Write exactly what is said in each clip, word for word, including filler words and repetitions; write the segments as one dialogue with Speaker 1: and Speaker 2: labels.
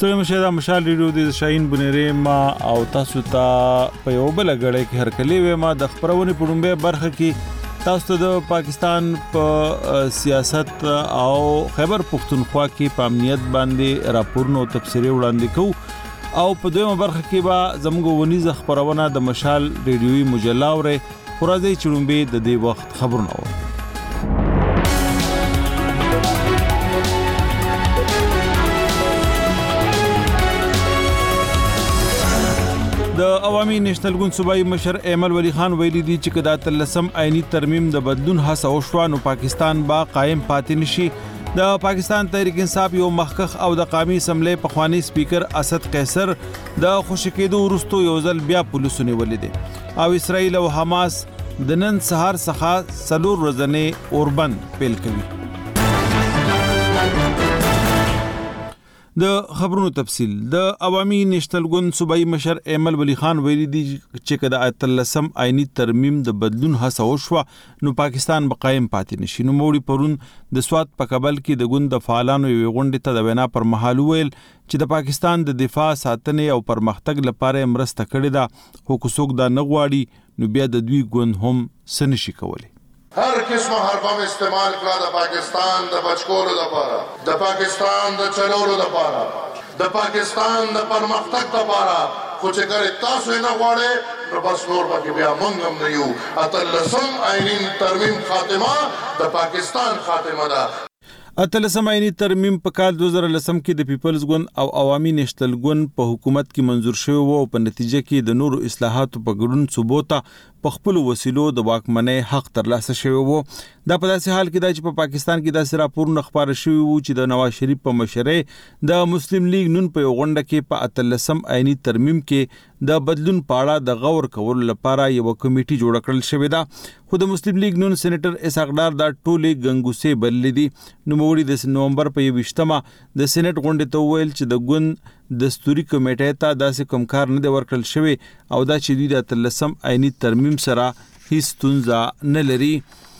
Speaker 1: ستړي مشه دا مشال ریډیو د شاهین بنيري ما او تاسو ته په یو بل غړې کې هرکلی و ما د خبرونې په لومبه برخه کې تاسو ته د پاکستان په سیاست او خیبر پختونخوا کې په امنیت باندې راپورونه او تفسیري وړاندې کوو او په دویمه برخه کې به زموږ ونیزه خبرونه د مشال ریډیوي مجله اورې خورازي چړومبه د دې وخت خبرونه و د عوامي نېشنل ګوند صوبایي مشر ایمل ولی خان ویلي دي چې کدا تلسم آئینی ترمیم د بدلون هڅه وشو نو پاکستان با قائم پاتې نشي د پاکستان تحریک انصاف یو مخکخ او د قومي اسمبلی پخوانی سپیکر اسد قیصر د خوشکېدو ورستو یو ځل بیا پولیسو نیولې دي او اسرائیل او حماس د نن سهار څخه سلور ورځې اوربند پیل کوي د خبرونو تفصیل د عوامي نېشنل ګوند صوبایي مشر ایمل ولی خان ویلي دي چې کدا اتلسم آئینی ترمیم د بدلون هڅه وشو نو پاکستان به قائم پاتې نشي نو موړي پرون د سواد په کابل کې د ګوند د فعالانو یو غونډه ته د وینا پر مهال ویل چې د پاکستان د دفاع ساتنې او پرمختګ لپاره مرسته کړې ده خو کوڅوک دا نه غواړي نو بیا د دوی ګوند هم سنشي کولی
Speaker 2: هر قسم حربم استعمال کړه د پاکستان د بچکولو لپاره د پاکستان د چلولو لپاره د پاکستان د پرمختګ لپاره خو چې ګره تاسو نه غواړئ نو بس نور به بیا مونږ هم نه یو اتلسم آئینی ترمیم خاتمه د پاکستان خاتمه ده
Speaker 1: اتلسم آئینی ترمیم په کال دو هزار لسم کې د پیپلز ګوند او عوامي نېشنل ګوند په حکومت کې منزور شوی وو او په نتیجه کې د نورو اصلاحاتو په ګډون ثبوت په خپل وسیلو د واکمنۍ حق ترلاسه شوی وو دا په داسې حال کې دا چې په پاکستان کې داسې راپورونه خبره شوی وو چې د نواز شریف په مشرۍ د مسلم لیگ نون په غونډه کې په اتلسم آئینی ترمیم کې د بدلون پاړه د غور کولو لپاره یو کمیټي جوړ کړل شوې ده خو د مسلم لیگ نون سېنیټر اسحاقدار دا ټولې غنګوسې بللې دي نو موړي د نومبر په یوشتمه د سېنیټ غونډې ته ویل چې د ګوند دستوري کمیټې ته داسې کوم کار نه دی ورکړل شوی او دا چې دوی د اتلسم آئینی ترمیم سره هیڅ ستونزه نه لري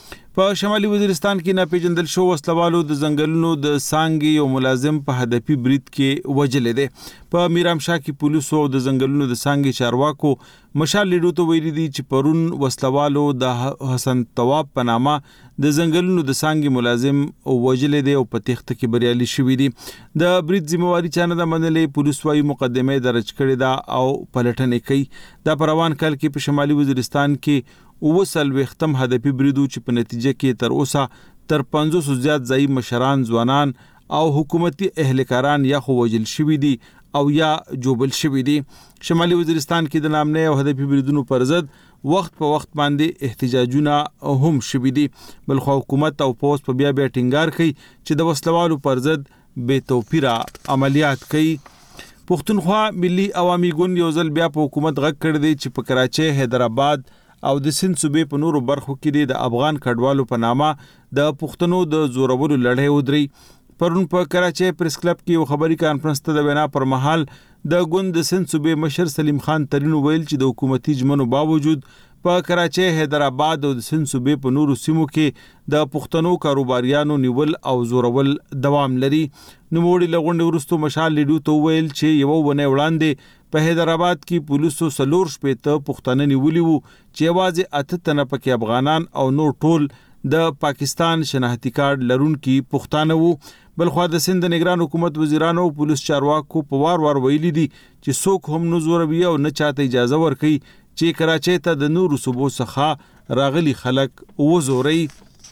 Speaker 1: په شمالي وزیرستان کې ناپېژندل شو وسلوالو د ځنګلونو د سانګي او ملازم په هدفي برید کې وجلې دي په میرامشاه کې پولیسو او د ځنګلونو د سانګي چارواکو مشال لیډو ته ویلي دي چې پرون وسلوالو د حسن طواب په نامه د ځنګلونو د سانګي ملازم وجلې دي او په تخته کې بریالي شوی دي د برید ذمہواری چانه د منلې پولیس وايي مقدمه درج کړې ده او پلټنې کوي د پروان کال کې په شمالي وزیرستان کې وسل وختم هدفي بریدو چې په نتیجه کې تر اوسه تر پنځوس زیات ځای مشران ځوانان او حکومتي اهلکاران یا خو وجل شوی دي او یا جوبل شوی دي شمالي وزیرستان کې د نامنه او هدفي بریدونو پر ضد وخت په وخت باندې احتجاجونه هم شوی دي بل خو حکومت او پوس په بیا بیا ټینګار کوي چې د وسلوالو پر ضد بے توپیره عملیات کوي پښتونخوا ملي عوامي ګوند یو ځل بیا په حکومت غږ کړ دی چې په کراچۍ حیدرآباد او د سند صوبې په نورو برخو کې د افغان کډوالو په نامه د پښتنو د زورولو لړۍ ودري پرون په کراچۍ پریس کلب کې یو خبري کانفرنس ته د وینا پر مهال د ګوند د سند صوبې مشر سلیم خان ترين ویل چې د حکومتي جمنو باوجود په کراچۍ حیدرآباد او د سند صوبې په نورو سیمو کې د پښتنو کاروباریانو نیول او زورول دوام لري نو موړي لغونډ ورستو مشال لیډو ته ویل چې یو ونه وړاندې په حیدرآباد کې پولیسو سلور شپېته پښتانه نیولي وو چې یوازې اته تنه پکې افغانان او نور ټول د پاکستان شناختی کارت لرونکي پښتانه وو بلخو د سند نگران حکومت وزیرانو او پولیس چارواکو په وار وار ویلي دي چې څوک هم نه زوروي او نه چاته اجازه ورکړي چې کراچۍ ته د نورو صوبو څخه راغلي خلک وزوري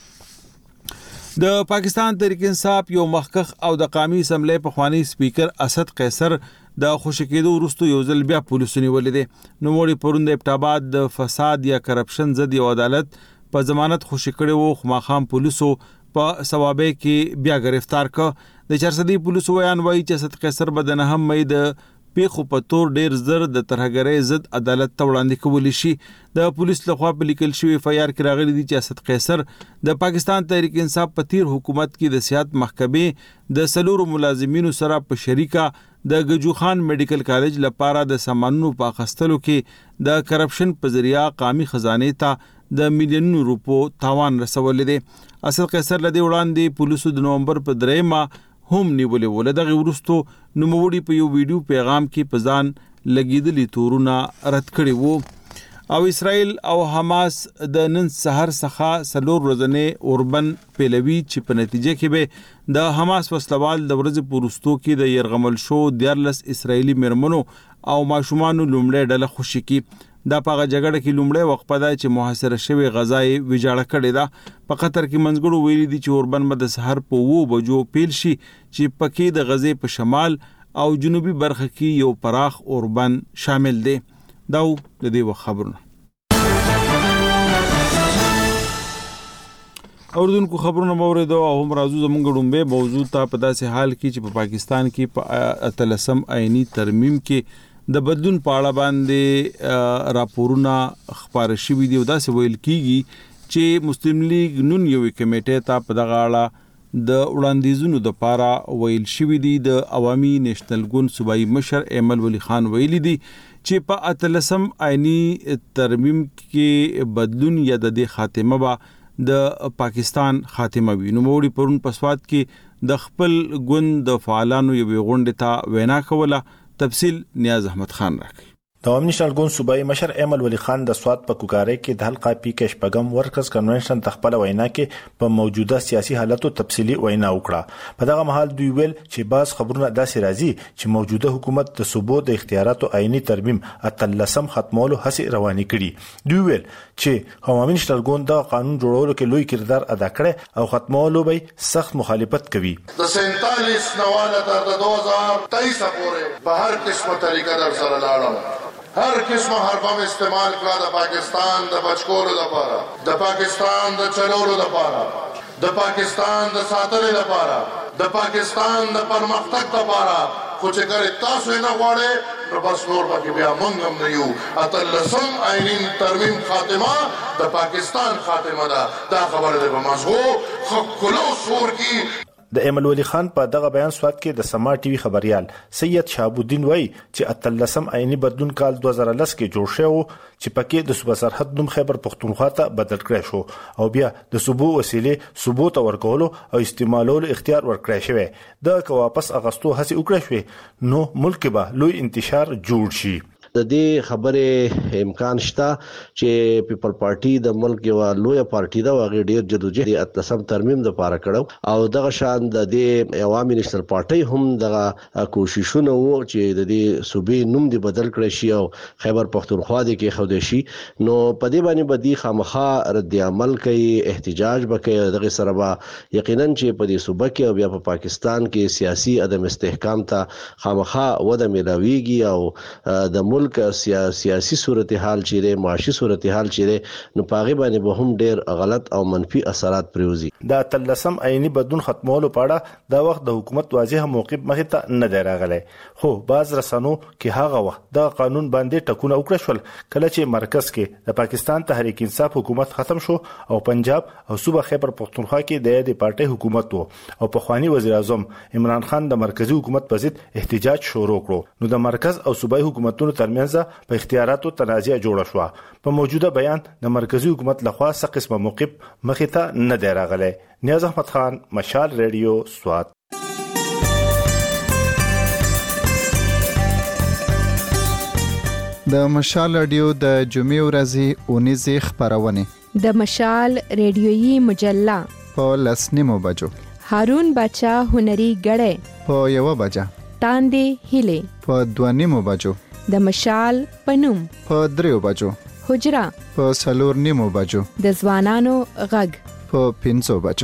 Speaker 1: د پاکستان تحریک انصاف یو مخکخ او د قومي اسمبلی پخوانی سپیکر اسد قیصر د خوشکېدو ورستو یو ځل بیا پولیسو نیولې دي نو موړي پرون د ابتاباد د فساد یا کرپشن ضد یو عدالت په ضمانت خوشی کړي وو خو ماخام پولیسو په ثوابه کې بیا گرفتار ک د چارسدي پولیسو بیان وایي چې اسد قیصر بدن هم مې د پیخو په تور ډیر زر د ترهګرۍ ضد عدالت ته وړاندې کول شي د پولیس لخوا په لیکل شوی اف آی آر کې راغلي دي چې اسد قیصر د پاکستان تحریک انصاف په تیر حکومت کې د سیاحت محکمې د سلورو ملازمینو سره په شریکه د گجو خان میډیکل کالج لپاره د سامانونو په اخستلو کې د کرپشن په ذریعہ قومي خزانه ته د میلیونونو روپو تاوان رسول دي اسد قیصر لدی وړاندې پولیسو د نومبر په دریمه هم نیولې ول. دغه ورستو نوموړي په یو ویډیو پیغام کې په ځان لګیدلي تورونه رد کړي وو. او اسرائیل او حماس د نن سحر څخه څلور ورځې اوربن پیلوي چې په نتیجه کې به د حماس وسلوال د ورځې په وروستو کې د یرغمل شو دیارلس اسرائیلي میرمنو او ماشومانو لومړی ډله خوشي کړي. دا په هغه جګړه کې لومړی وقفه ده چې محاصره شوې غزا یې ویجاړه کړې ده. په قطر کې منځګړو ویلي دي چې اوربن به د سحر په اوو بجو پیل شي چې پکې د غزې په شمال او جنوبي برخه کې یو پراخ اوربن شامل دی. دا و د دې وخت خبرونه. اوردونکو خبرونه موریدو او هم راځو زمونږ ډومبه موضوع ته په داسې حال کې چې په پا پاکستان کې په اتلسم آئینی ترمیم کې د بدلون په اړه باندې راپورونه خبر شوي دي او داسې ویل کیږي چې مسلم لیگ نون یو کمیټه ته په دغه اړه د وړاندیزونو د پاره ویل شوي دي. د عوامي نېشنل ګوند صوبایي مشر ایمل ولی خان ویلي دي چې په اتلسم آئینی ترمیم کې بدلون یا د دې خاتمه به د پاکستان خاتمه وي. نو موړي پرون پسواد کې د خپل ګوند د فعالانو یو غونډه ته وینا کوله. تفصیل نیاز احمد خان راکړي.
Speaker 3: د عوامي نېشنل ګوند صوبایي مشر ایمل ولی خان د سواد په کوکارۍ کې د حلقه پی کې شپږم ورکرز کنونشن تخپل وینا کې په موجوده سیاسي حالاتو تفصیلی وینا وکړه. په دغه مهال دوی ویل چې باز خبرونه داسې راځي چې موجوده حکومت د صوبو د اختیاراتو آئینی ترمیم اتلسم ختمولو هڅې روانې کړي. دوی ویل چې عوامي نېشنل ګوند د قانون جوړولو کې لوی کردار ادا کړي او ختمولو به سخت مخالفت کوي.
Speaker 2: د سینتالیس نواله تر د دو هزار تیئیس پورې په هر قسمه طریقه در سره لاړم. هر قسمه حربم استعمال کړه د پاکستان د بچکولو لپاره، د پاکستان د چلولو لپاره، د پاکستان د ساتلو لپاره، د پاکستان د پرمختګ لپاره. خو چې ګره تاسو نه غواړئ نو بس نور پکې بیا مونږ هم نه یو. اتلسم آئینی ترمیم خاتمه د پاکستان خاتمه ده. دا خبره ده په مزغو خکلو سور کی.
Speaker 3: د ایمل ولی خان په دغه بیان سواد کې د سما ټي وي خبريال سید شهاب الدین وای چې اتلسم آئینی بدلون کال دوه هزار لس کې جوړ شو چې پکې د صوبه سرحد نوم خیبر پختونخوا ته بدل کړی شو او بیا د صوبو وسیلې صوبو ته ورکولو او استعمالولو اختیار ورکړی شوی. د که واپس اغستو هڅه وکړی شوی نو ملک به لوی انتشار جوړ شي.
Speaker 4: د دې خبره امکان شته چې پیپل پارټي د ملک یو لوی پارټي دا وغه ډیر جدوجہد اتلسم ترمیم د پاره کړو او دغه شان د دې عوامي نېشنل پارټي هم دغه کوششونه وو چې د دې صوبې نوم دی بدل کړی شي او خیبر پختونخوا دی کې خوده شي. نو په دې باندې بدی خامخا رد عمل کوي، احتجاج وکړي. دغه سره به یقینا چې په دې صوبه کې او بیا په پاکستان کې سیاسي عدم استحکام ته خامخا وده ملاويږي او د ملک سیاسي صورتحال چیرې معاشي صورتحال چیرې نو پاغي باندې به هم ډیر غلط او منفي اثرات پریوزي.
Speaker 3: دا تلسم آئینی بدلون ختمولو پاړه دا وخت د حکومت واضح موقف مخې ته نه دی راغلی. خو باز رسنو کې هغه وخت د قانون باندې ټکونه وکړل شول کله چې مرکز کې د پاکستان تحریک انصاف حکومت ختم شو او پنجاب او صوبه خیبر پختونخوا کې د دې پارټي حکومت وو او په خواني وزیر اعظم عمران خان د مرکزی حکومت په ضد احتجاج شروع کړو. نو د مرکز او صوبایي حکومتونو ترمنځ په اختیاراتو تنازع جوړه شو. په موجوده بیان د مرکزی حکومت لخوا څه قسمه موقف مخې ته نه دی راغلی. نیاز احمد خان، مشال ریډیو، سوات.
Speaker 5: د مشال ریډیو د جمعې ورځې اونیزې خبرونه
Speaker 6: د مشال ریډیویي مجله
Speaker 5: په لسنیمو بجو،
Speaker 6: هارون بچا هنري غړې
Speaker 5: په یو بجه،
Speaker 6: تاندې هیله
Speaker 5: په دوانیمو بجو،
Speaker 6: د مشال پنوم
Speaker 5: په دریو بجو،
Speaker 6: حجرا
Speaker 5: په سلور نیمو بجو،
Speaker 6: د ځوانانو غږ
Speaker 5: په پنځو بجو.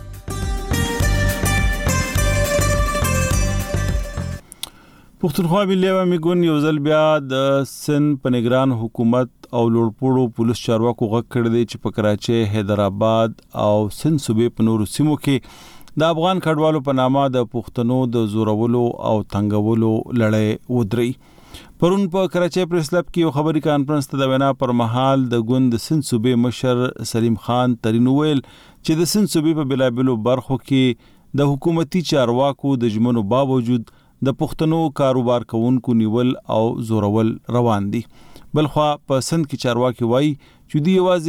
Speaker 1: پښتونخوا ملي عوامي ګوند یو ځل بیا د سن په نگران حکومت او لوړپوړو پولیس چارواکو غږ کړی دی چې په کراچۍ، حیدرآباد او سند صوبې په نورو سیمو کې د افغان کډوالو په نامه د پښتنو د زورولو او تنګولو لړۍ ودرې. پرون په کراچۍ پریس کلب کې یو خبري کانفرنس ته د وینا پر مهال د ګوند سند صوبې مشر سلیم خان ترین ویل چې د سند صوبې په بلابلو برخو کې د حکومتي چارواکو د ژمنو باوجود د پښتنو کاروبار کوونکو نیول او زورول روان دي. بلخوا په سند کې چارواکي وایي چې دوی یوازې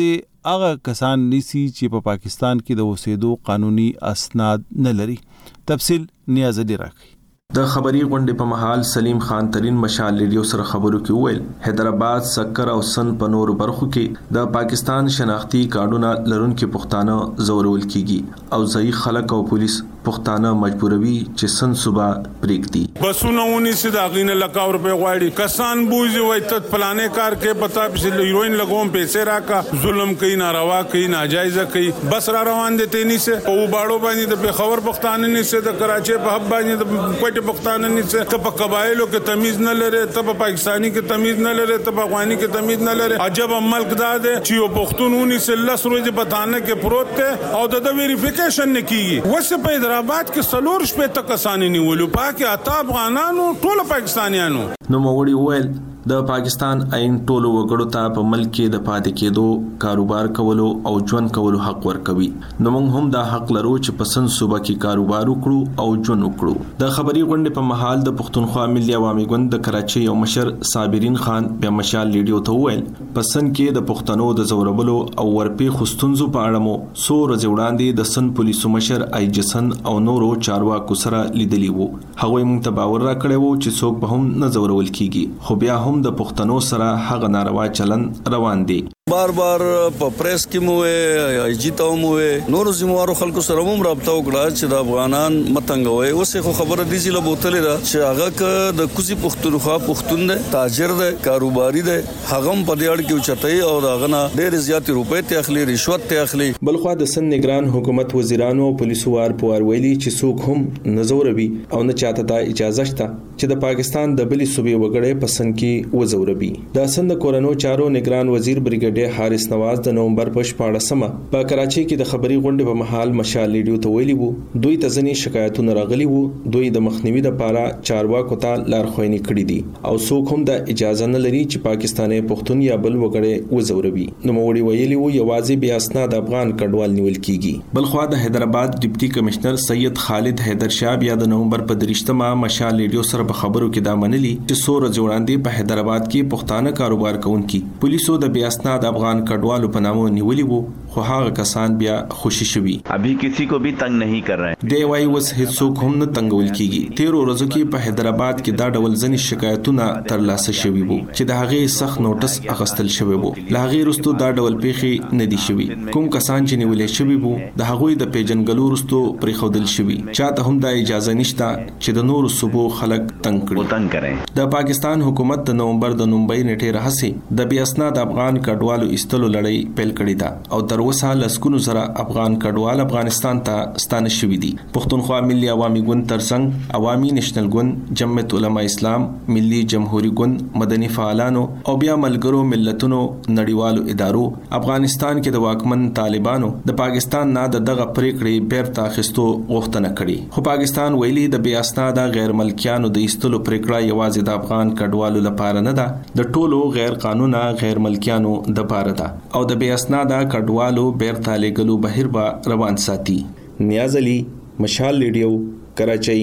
Speaker 1: هغه کسان نیسی چې په پا پاکستان کې د اوسېدو قانوني اسناد نه لري. تفصیل نیاز علی راکړي.
Speaker 7: د خبري غونډې په محل سلیم خان ترين مشال ریډیو سره خبرو کې ویل حیدرآباد، سکر او سن په نور برخو کې د پاکستان شناختی کارډونه لرونکو پښتانه زورول کیږي او ځای خلک او پولیس پښتانه مجبوروي چې سن صبح پریکتي
Speaker 8: بسونه ونی سي دا غینه لکا روپے غواړي کسان بوزي وای ته پلانې کار کې پتا په هیروین لګوم پیسې راکا ظلم کوي، ناروا کوي، ناجایز کوي، بس را روان دي تینی سه او باړو باندې د خبر پښتانه نه سه د کراچي په حب باندې د کوټه پښتانه نه سه ته په قبایلو کې تمیز نه لري، ته په پاکستانی کې تمیز نه لري، ته په افغاني کې تمیز نه لري. عجب ملک دا ده چې یو پښتونونی سه لس ورځې پټانه کې پروت ته او د ویریفیکیشن نه کیږي. وسه په حیدرآباد کې سلور شپه تک کسان نیولو پاکه اتا افغانانو ټول پاکستانیانو.
Speaker 7: نو موړي ویل د پاکستان عین ټولو وګړو ته په ملک کې د پاتې کېدو، کاروبار کولو او ژوند کولو حق ورکوي. نو موږ هم دا حق لرو چې په سن صوبه کې کاروبار وکړو او ژوند وکړو. د خبري غونډې په محل د پښتونخوا ملي عوامي ګوند د کراچي یو مشر صابرین خان په مشال ریډیو ته ویل په سن کې د پښتنو د زوربلو او ورپی خستونزو په اړه مو سو ورځې وړاندې د سن پولیسو مشر ایجسن او نورو چارواکو سره لیدلی وو. هغوی موږ ته باور راکړی وو چې څوک به هم نه زورول کیږي، خو بیا هم د پښتنو سره هغه ناروا چلن روان دي.
Speaker 9: بار بار په پریس کې مو وي ایجی ته مو وي نور زموارو خلکو سره هم رابطه وکړه چې د افغانان متنګوي. اوسه خو خبره دي چې له بوتل دا چې هغه ک د کوزي پښتونخوا پښتون دی، تاجر دی، کاروباري دی، هغه په دې اړه کې چتای او دا غنه ډېر زیات روپې ته اخلي، رشوت ته اخلي.
Speaker 7: بلخوا د سن نگران حکومت وزیرانو او پولیسو وار پوار ویلي چې څوک هم نزوروي او نه چاته د اجازه شته چې د پاکستان د بلی صوبې وګړي پسند کې وزوروي. د سند کورونو چارو نگران وزیر بریګیډیر حارث نواز د نومبر په شپاړسمه په کراچي کې د خبري غونډې په محل مشال ریډیو ته ویلي وو دوی ته ځنې شکایتونه راغلي وو، دوی د مخنیوي لپاره چارواکو ته لارښوونې کړې دي او څوک هم د اجازه نه لري چې پاکستاني پښتون یا بل وګړي وزوروي. نو موړي ویلي وو یوازې بیا اسناد افغان کډوال نیول کیږي. بلخوا د حیدرآباد ډیپټي کمشنر سید خالد حیدر شاه بیا د نومبر په دریشتمه مشال ریډیو سره په خبرو کې دا منلي چې سور جوړاندې په حیدرآباد کې پښتانه کاروبار کوونکي پولیسو د بیا اسناد افغان کډوالو په نامو نیولي وو، خو هغه کسان بیا خوشی شوي.
Speaker 10: ابھی کسی کو بھی تنگ نہیں کر رہے ہیں.
Speaker 7: دی وايي وس هیڅوک هم نه تنګول کیږي. تیر ورځو کې په حیدرآباد کې دا ډول ځنې شکایتونه ترلاسه شوي وو چې د هغې سخت نوټس اخیستل شوی وو. له هغې وروسته دا ډول پیښې نه دي شوي. کوم کسان چې نیولې شوي وو د هغوی د پیژنګلو وروسته پریښودل شوي. چاته هم دا اجازه نشته چې د نورو صوبو خلک تنګ کړي. د پاکستان حکومت د نومبر د نومبر نیټه راهسي د بیا اسناد افغان کډوالو استلو لړۍ پیل کړې ده او تر اوسه لسکونو سره افغان کډوال افغانستان ته ستانه شوي دي. پښتونخوا ملي عوامي ګوند ترڅنګ عوامي نېشنل ګوند، جمعیت علماء اسلام، ملي جمهوریت ګوند، مدني فعالانو او بیا ملګرو ملتونو نړیوالو ادارو افغانستان کې د واکمن طالبانو د پاکستان نه دغه پریکړې بیرته اخیستو غوښتنه کړې. خو پاکستان ویلي د بیا اسناد غیر ملکیانو د استلو پریکړه یوازې د افغان کډوالو لپاره نه ده، د ټولو غیر قانوني غیر ملکیانو د لپاره ده او د بیا اسناد کډوالو بیرته لګلو بهیر به روان ساتي. نیاز علی، مشال ریډیو، کراچۍ.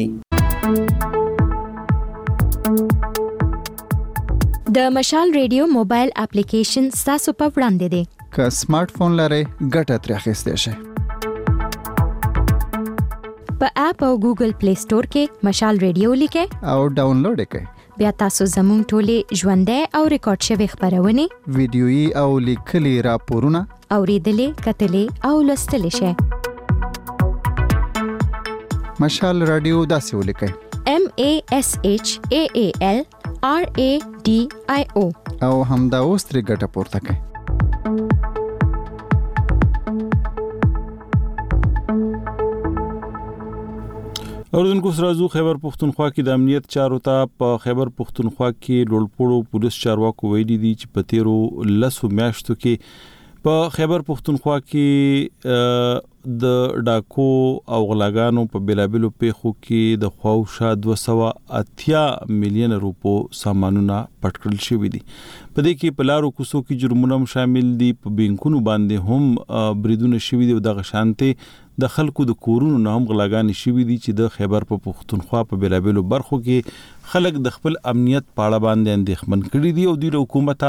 Speaker 11: د مشال ریډیو موبایل اپلیکیشن تاسو په وړاندې دی.
Speaker 5: که سمارټ فون لرئ ګټه ترې اخیستی شئ.
Speaker 11: په اپ او ګوګل پلی سٹور کې مشال ریډیو لیکئ
Speaker 5: او ډاونلوډ یې کړئ.
Speaker 11: بیا تاسو زموږ ټولې ژوندۍ او ریکارډ شوي خبرونه،
Speaker 5: ویډیويي او لیکلي راپورونه
Speaker 11: اوریدلې، کتلې او لوستلې شئ.
Speaker 5: مشال رادیو داسې ولیکئ:
Speaker 11: M A S H A A L R A D I O
Speaker 5: او همدا اوس ترې ګټه پورته کړئ.
Speaker 1: اوردونکو سره زو خیبر پښتونخوا کې د امنیت چارو ته په خیبر پښتونخوا کې لوړپوړو پولیس چارواکو ویلي دي چې په تیرو لسو میاشتو کې په خیبر پښتونخوا کې د ډاکو او غلاګانو په بیلابلو پیښو کې د خواوشا دوه سوه اتیا میلیون روپو سامانونه پټ کړل شوي دي. په دې کې په لارو کوڅو کې جرمونه شامل دي، په بینکونو باندې هم بریدونه شوي دي او دغه شانته د خلکو د کورونو نه هم غلاګانې شوي دي چې د خیبر په پښتونخوا په بیلابلو برخو کې خلک د خپل امنیت په اړه باندې اندېښمن کړي دي او د حکومت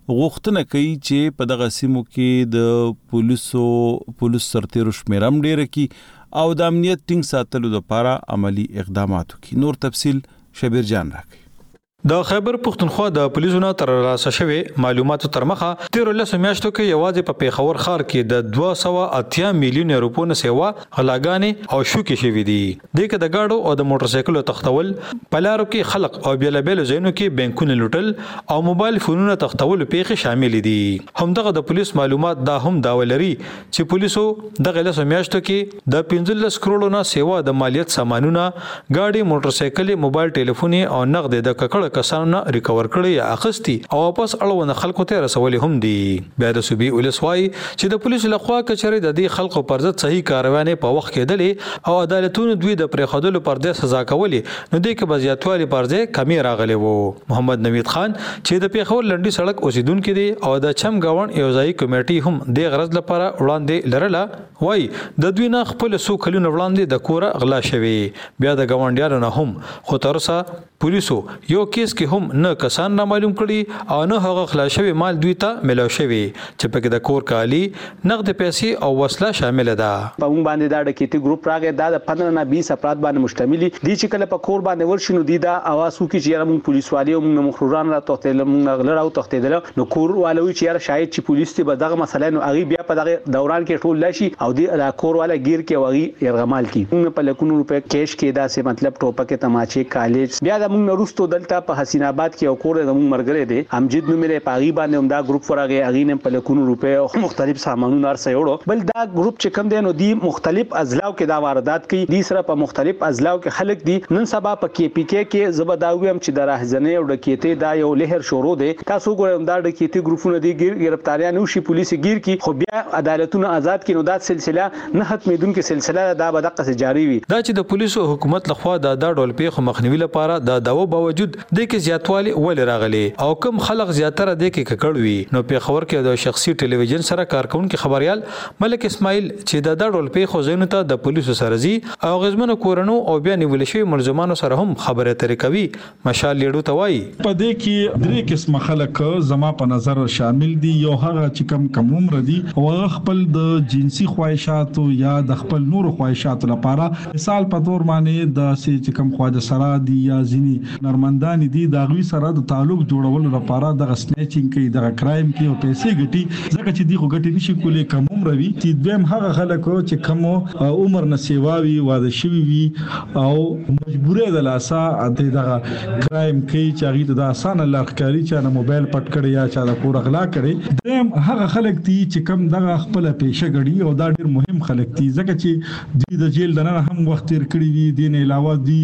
Speaker 1: غوښتنه کوي چې په دغه سیمو کې د پولیسو پولیس سرتیرو شمیرم ډیر کی او د امنیت ټینګ ساتلو لپاره عملی اقدامات وکړي. نور تفصیل شبیر جان راکړي.
Speaker 12: د خیبر پختونخوا د پولیسو نه تر راسه شوی معلوماتو تر مخه تیر لس میاشتو کې یوازې په پیښور ښار کې د دوه سوه اتیا میلیون روپو نه سیوا غلاګانې او شوکې شوې دي. د کې د گاډو او د موټر سایکلو تختول، پلارو کې خلق او بیلابل ځایونو کې بانکونه لوټل او موبایل فونونه تختول پیښې شامل دي. همدغه د پولیس معلومات دا هم دا ولري چې پولیسو دغه لس میاشتو کې د پنځلس کروڑو نه سیوا د مالیت سامانونه، گاډي، موټر سایکل، موبایل ټلیفون او نقد د ککړ کسانو ریکور کړي یا اخستي او واپس اړوند خلکو ته رسولي هم دي. بیا د صوبې ولسوای چې د پولیسو لخوا کچري د دې خلکو پر ضد صحیح کاروانې په وخت کې دلې او عدالتونو دوی د پرېښودلو پر ځای سزا کولې، نو دې کې بزیاتوالي پر ځای کمی راغلی وو. محمد نوید خان چې د پیښور لنډي سړک اوسیدونکو دی او د چم گاون یو ځای کمیټي هم د غرض لپاره وړاندې لرله، وای د دوی نه خپل سو کلونه وړاندې د کوره غلا شوی. بیا د گاونډیانو نه هم خو تر اوسه پولیسو یو کیس کې هم نه کسان نه معلوم کړي او نه هغه خلاص شوی مال دوی ته ملو شوی چې پکې د کور کالی، نقد پیسې او وسله شامل ده.
Speaker 13: په مونږ باندې دا ډکیتی ګروپ راغی، دا د پندرہ نه بیس افراد باندې مشتمل دي چې کله په کور باندې ورشي نو دي دا اواز وکړي چې یاره مونږ پولیس والي او مونږ مخروران را توتل مونږ غلر او تختیدل، نو کور والوي چې یاره شاید چې پولیس ته به دغه مسله نو اغي بیا په دغه دوران کې ټول لشي او دی را کور والا گیر کې وغي يرغمال کی مونږ په لکونو روپے کیش کې دا سه مطلب ټوپکه تماچې کالج. بیا د مونږ وروستو دلته په حسین آباد کې او کور د مونږ مرګره دي امجد نو ملي پاغي باندې هم دا ګروپ ورغه اغي نه په لکونو روپے او مختلف سامانونه ارسه وړو. بل دا ګروپ چې کم دی نو دی مختلف اضلاع کې دا واردات کوي، دي سره په مختلف اضلاع کې خلک دي. نن سبا په کې پی کې کې زبداویم چې د راهزنې او ډکیته دا یو لهر شروع دی. تاسو ګورئ دا ډکیته ګروپونه دي گیر گرفتاریان او شي پولیس گیر کی خو بیا عدالتونه آزاد کینو دا سلسله نه ختمېدونکې سلسله دا به دغه جاری وي.
Speaker 12: دا چې د پولیسو حکومت لخوا دا د ډول پیښو مخنیوي لپاره د داو باوجود د کې زیاتوالی ول راغلي او کم خلک زیاتره د کې ککړ وي. نو په خبر کې د شخصي ټلویزیون سره کارکونکو خبريال ملک اسماعیل چې د د ډول پیښو زینو ته د پولیسو سره زی او غزمنو کورنو او بیا نیول شوی ملزمانو سره هم خبره ترې کوي. مشال لیډو توای
Speaker 14: په دې کې درې قسم خلک زما په نظر شامل دي. یو هغه چې کم کم عمر دي او خپل د جنسي خواهشاتو یا د خپل نور خواهشاتو لپاره مثال په تور باندې د سې چې کم خواجه سره دي یا ځینی نرمندان دي د غوي سره د تعلق جوړولو لپاره د سنیچینګ کوي، د کرایم کوي او پیسې ګټي. ځکه چې دی خو ګټي نشي کولای کم عمر وي. چې دویم هغه خلک چې کم عمر نه سیواوي واده شوی وي او مجبورې د لاسا د دغه کرایم کوي چې هغه د اسانه لارښکاري چې نه موبایل پټ کړي یا چې د کور غلا کړي. دریم هغه خلک دي چې کم دغه خپل پیشه غړي او دا ډیر مهم خلک دي ځکه چې دوی د جیل دنه هم وخت تیر کړی وي. دین علاوه دي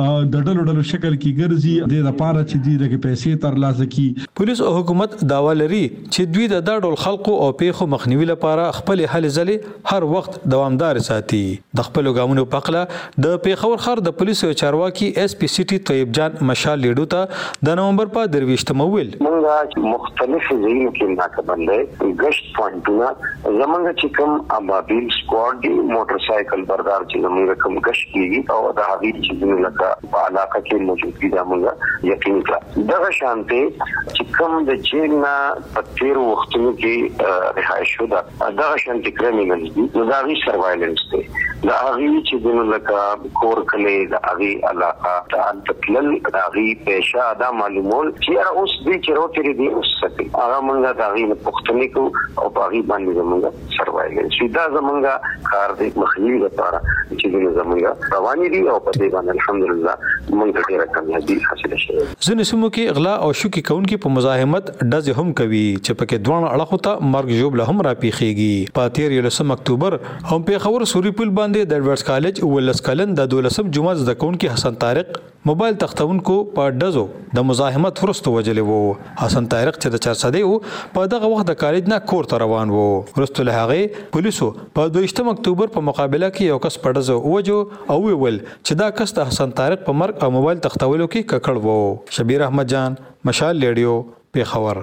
Speaker 14: د ډلو ډلو شکل کې ګرځي د لپاره چې دوی د پیسې تر لاسه کی.
Speaker 12: پولیس او حکومت داوا لري چې دوی د ډول خلکو او پیښو مخنیوي لپاره خپل حل ځلې هر وخت دوامدار ساتي. د خپل ګامونو پخله د پیښور خر د پولیسو چارواکي اس پی سی ټي طیب جان مشال لیډو ته د نومبر په درويشتمه ویل
Speaker 15: موږ مختلف ځایونو کې ناکبندې غشت پوینټونه زمونږ چې کوم ابابیل سکواډ دی موټر سایکل بردار چې زمونږ کوم غشت کیږي او د هغې چې د لکه په علاقه کې موجودګي د موږ یقین کړه. دغه شانته چې کوم د جیل نه په تیر وختونو کې رهایی شو دا دغه شانته کریمینل دي نو دا غي سروایلنس دی. دا هغې چې د لکه کور کله د هغې علاقه ته تکلل د هغې پیشه دا معلومول چې اوس دې چې روتري دي اوس سکي هغه موږ د هغې نه پوښتنې کوو او په هغې باندې زموږ سروایلنس دا زموږ کار دی مخنیوي لپاره چې د زموږ رواني دي او په دې باندې الحمدلله موږ ډېره کامیابي حاصله شوې.
Speaker 12: ځینې سیمو کې غلا او شوکې کوونکي په مزاحمت ډزې هم کوي چې پکې دوه اړخو ته مرګ ژوبله هم راپیښیږي. په تیر یولسم اکتوبر هم پیښور سوري پل باندې د ایډورډز کالج ولس کلن د دولسم جمعه زده کوونکي حسن طارق موبایل تختونکو په ډزو د مزاحمت ورستو وجلې وو. حسن طارق چې د چارسدې وو په دغه وخت د کالج نه کور ته روان وو. ورستو له هغه پولیسو په دویشتم اکتوبر په مقابله کې یو کس په ډزو وجو او ویل چې دا کس د حسن طارق په مرګ او موبایل تختولو کې ککړ وو. شبیر احمد جان مشال لیډیو پیښور.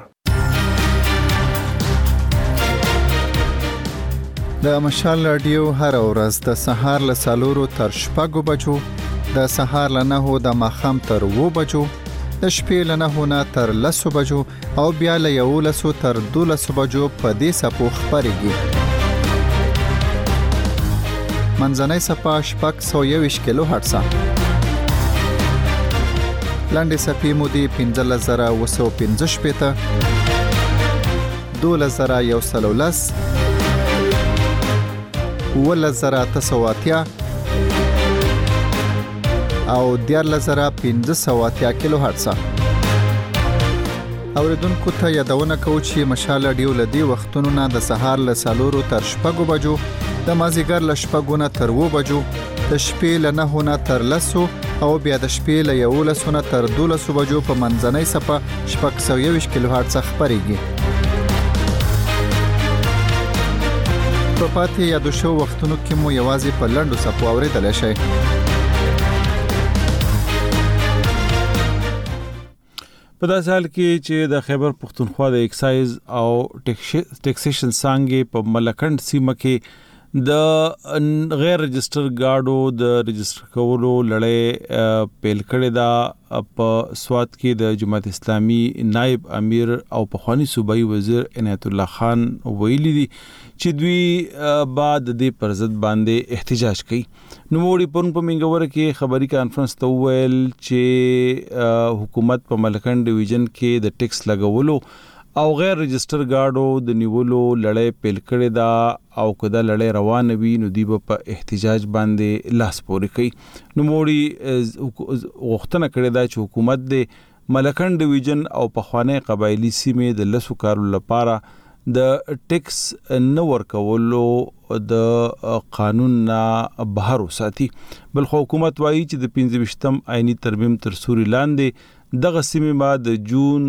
Speaker 5: د مشال رادیو هر ورځ د سهار له څلورو تر شپږو بجو، د سهار له نهو د ماښام تر اوو بجو د شپې له نهو نه تر لسو بجو او بیا له یولسو تر دولسو بجو په دې سپو خپرېږي. منځنۍ سپا شپږ سوه یوویشت کیلو هرټزه. لاندې سپې مودې پنځلس زره اوه سوه پنځه شپېته، دولس زره یو سل او لس، اوولس زره اته سوه اتیا او دیارلس زره پنځه سوه اتیا کیلو هرټزه. اوریدونکو ته یادونه کوو چې مشال رادیو له دې وختونو نه د سهار له څلورو تر شپږو بجو، د مازدیګر له شپږو نه تر اووه بجو، د شپې له نهو نه تر لسو او بیا د شپې له یولسو نه تر دولسو بجو په منځنۍ سپه شپږ سوه یوویشت کیلو هرټزه خپرېږي. په پاتې یادو شوو وختونو کې مو یوازې په لنډو څپو اورېدلی شئ.
Speaker 1: په داسې حال کې چې د خیبر پښتونخوا د اکسایز او ټیکسیشن څانګې په ملکنډ سیمه کې د غیر رجسټر گاډو د رجسټر کولو لړۍ پیل کړې ده. په سوات کې د جماعت اسلامي نائب امیر او پخوانی صوبایي وزیر عنایت الله خان ویلي دي چې دوی بعد د پر ضد باندې احتجاج کوي. نوموړي پرون په منګوره کې خبري کانفرنس ته ویل چې حکومت په ملکنډ ډیویژن کې د ټیکس لګولو او غیر رجسټر گاډو د نیولو لړۍ پیل کړې ده او کدا لړۍ روانه وي نو دی په احتجاج باندې لاس پورې کوي. نوموړي غوښتنه کړې ده چې حکومت د ملکنډ ډیویژن او پخوانی قبایلی سیمې د لسو کارو لپاره د ټیکس نه ورکولو د قانون نه بهر وساتي. بل خو حکومت وایي چې د پنځه ویشتم آئینی ترمیم تر سوري لاندې دغه سیمې ما د جون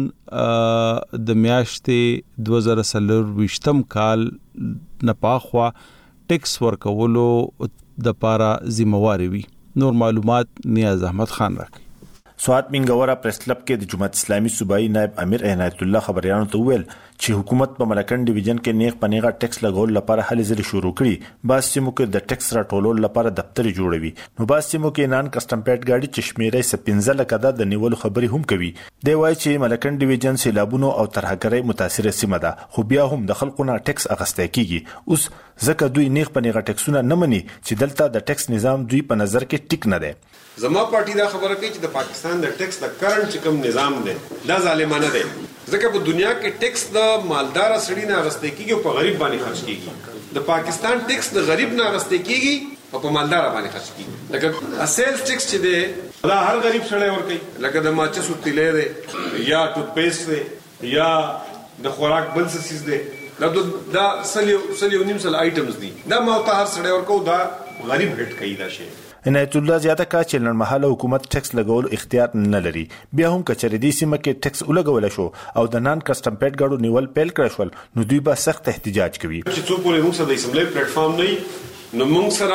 Speaker 1: د میاشتې دوه زره څلرویشتم کال نه پاخوا ټیکس ورکولو د پاره ذمہوار وي. نور معلومات نیاز احمد خان راکړي.
Speaker 3: سوات منګوره پریس کلب کې د جماعت اسلامي صوبایي نائب امیر عنایت الله خبريانو ته ویل چې حکومت په ملکنډ ډیویژن کې نیغ پنیغه ټیکس لګول لپاره هلې ځلې شروع کړي. باز سیمو کې د ټیکس راټولول لپاره دفتر جوړوي. نو باز سیمو کې نان کسٹم پیډ گاډي چې شمیرې سپینځه لکه د نیولو خبري هم کوي. دی وایي چې ملکنډ ډیویژن سیلابونو او ترهګرۍ متاثره سیمه ده، خو بیا هم د خلکو نه ټیکس اخیستل کیږي. اوس ځکه دوی نیغ پنیغه ټیکسونه نه مني چې دلته د ټیکس نظام دوی په نظر کې ټیک نه دی.
Speaker 16: زما پارټي دا خبره کوي چې د پاکستان د ټیکس د کرنٹ چې کوم نظام دی دا ظالمانه دی، ځکه په دنیا کې ټیکس د مالدار سړي نه اخیستل کیږي او په غریب باندې خرج کیږي. د پاکستان ټیکس د غریب نه اخیستل کیږي او په مالدار باندې خرج کیږي. لکه اسیل ټیکس چې دی دا هر غریب سړی ورکوي، لکه د ماچس تیلې دی یا ټوت پیسټ دی یا د خوراک بل څه چیز دی، دا دا سلیو سلیو نیم سل آیټمز دي، دا ما ته هر سړی ورکو، دا غریب هټ کوي دا شی.
Speaker 3: عنایت الله زیاته کا چې لړمحاله حکومت ټیکس لګول اختیار نه لري. بیا هم کچری دي سیمه کې ټیکس ولګول شو او د نان کسٹم پیډ گاډو نیول پیل کړ شول نو دوی به سخت احتجاج کوي.
Speaker 16: چې څو پورې موږ سره د اسمبلی پلیټ فارم نه نو موږ سره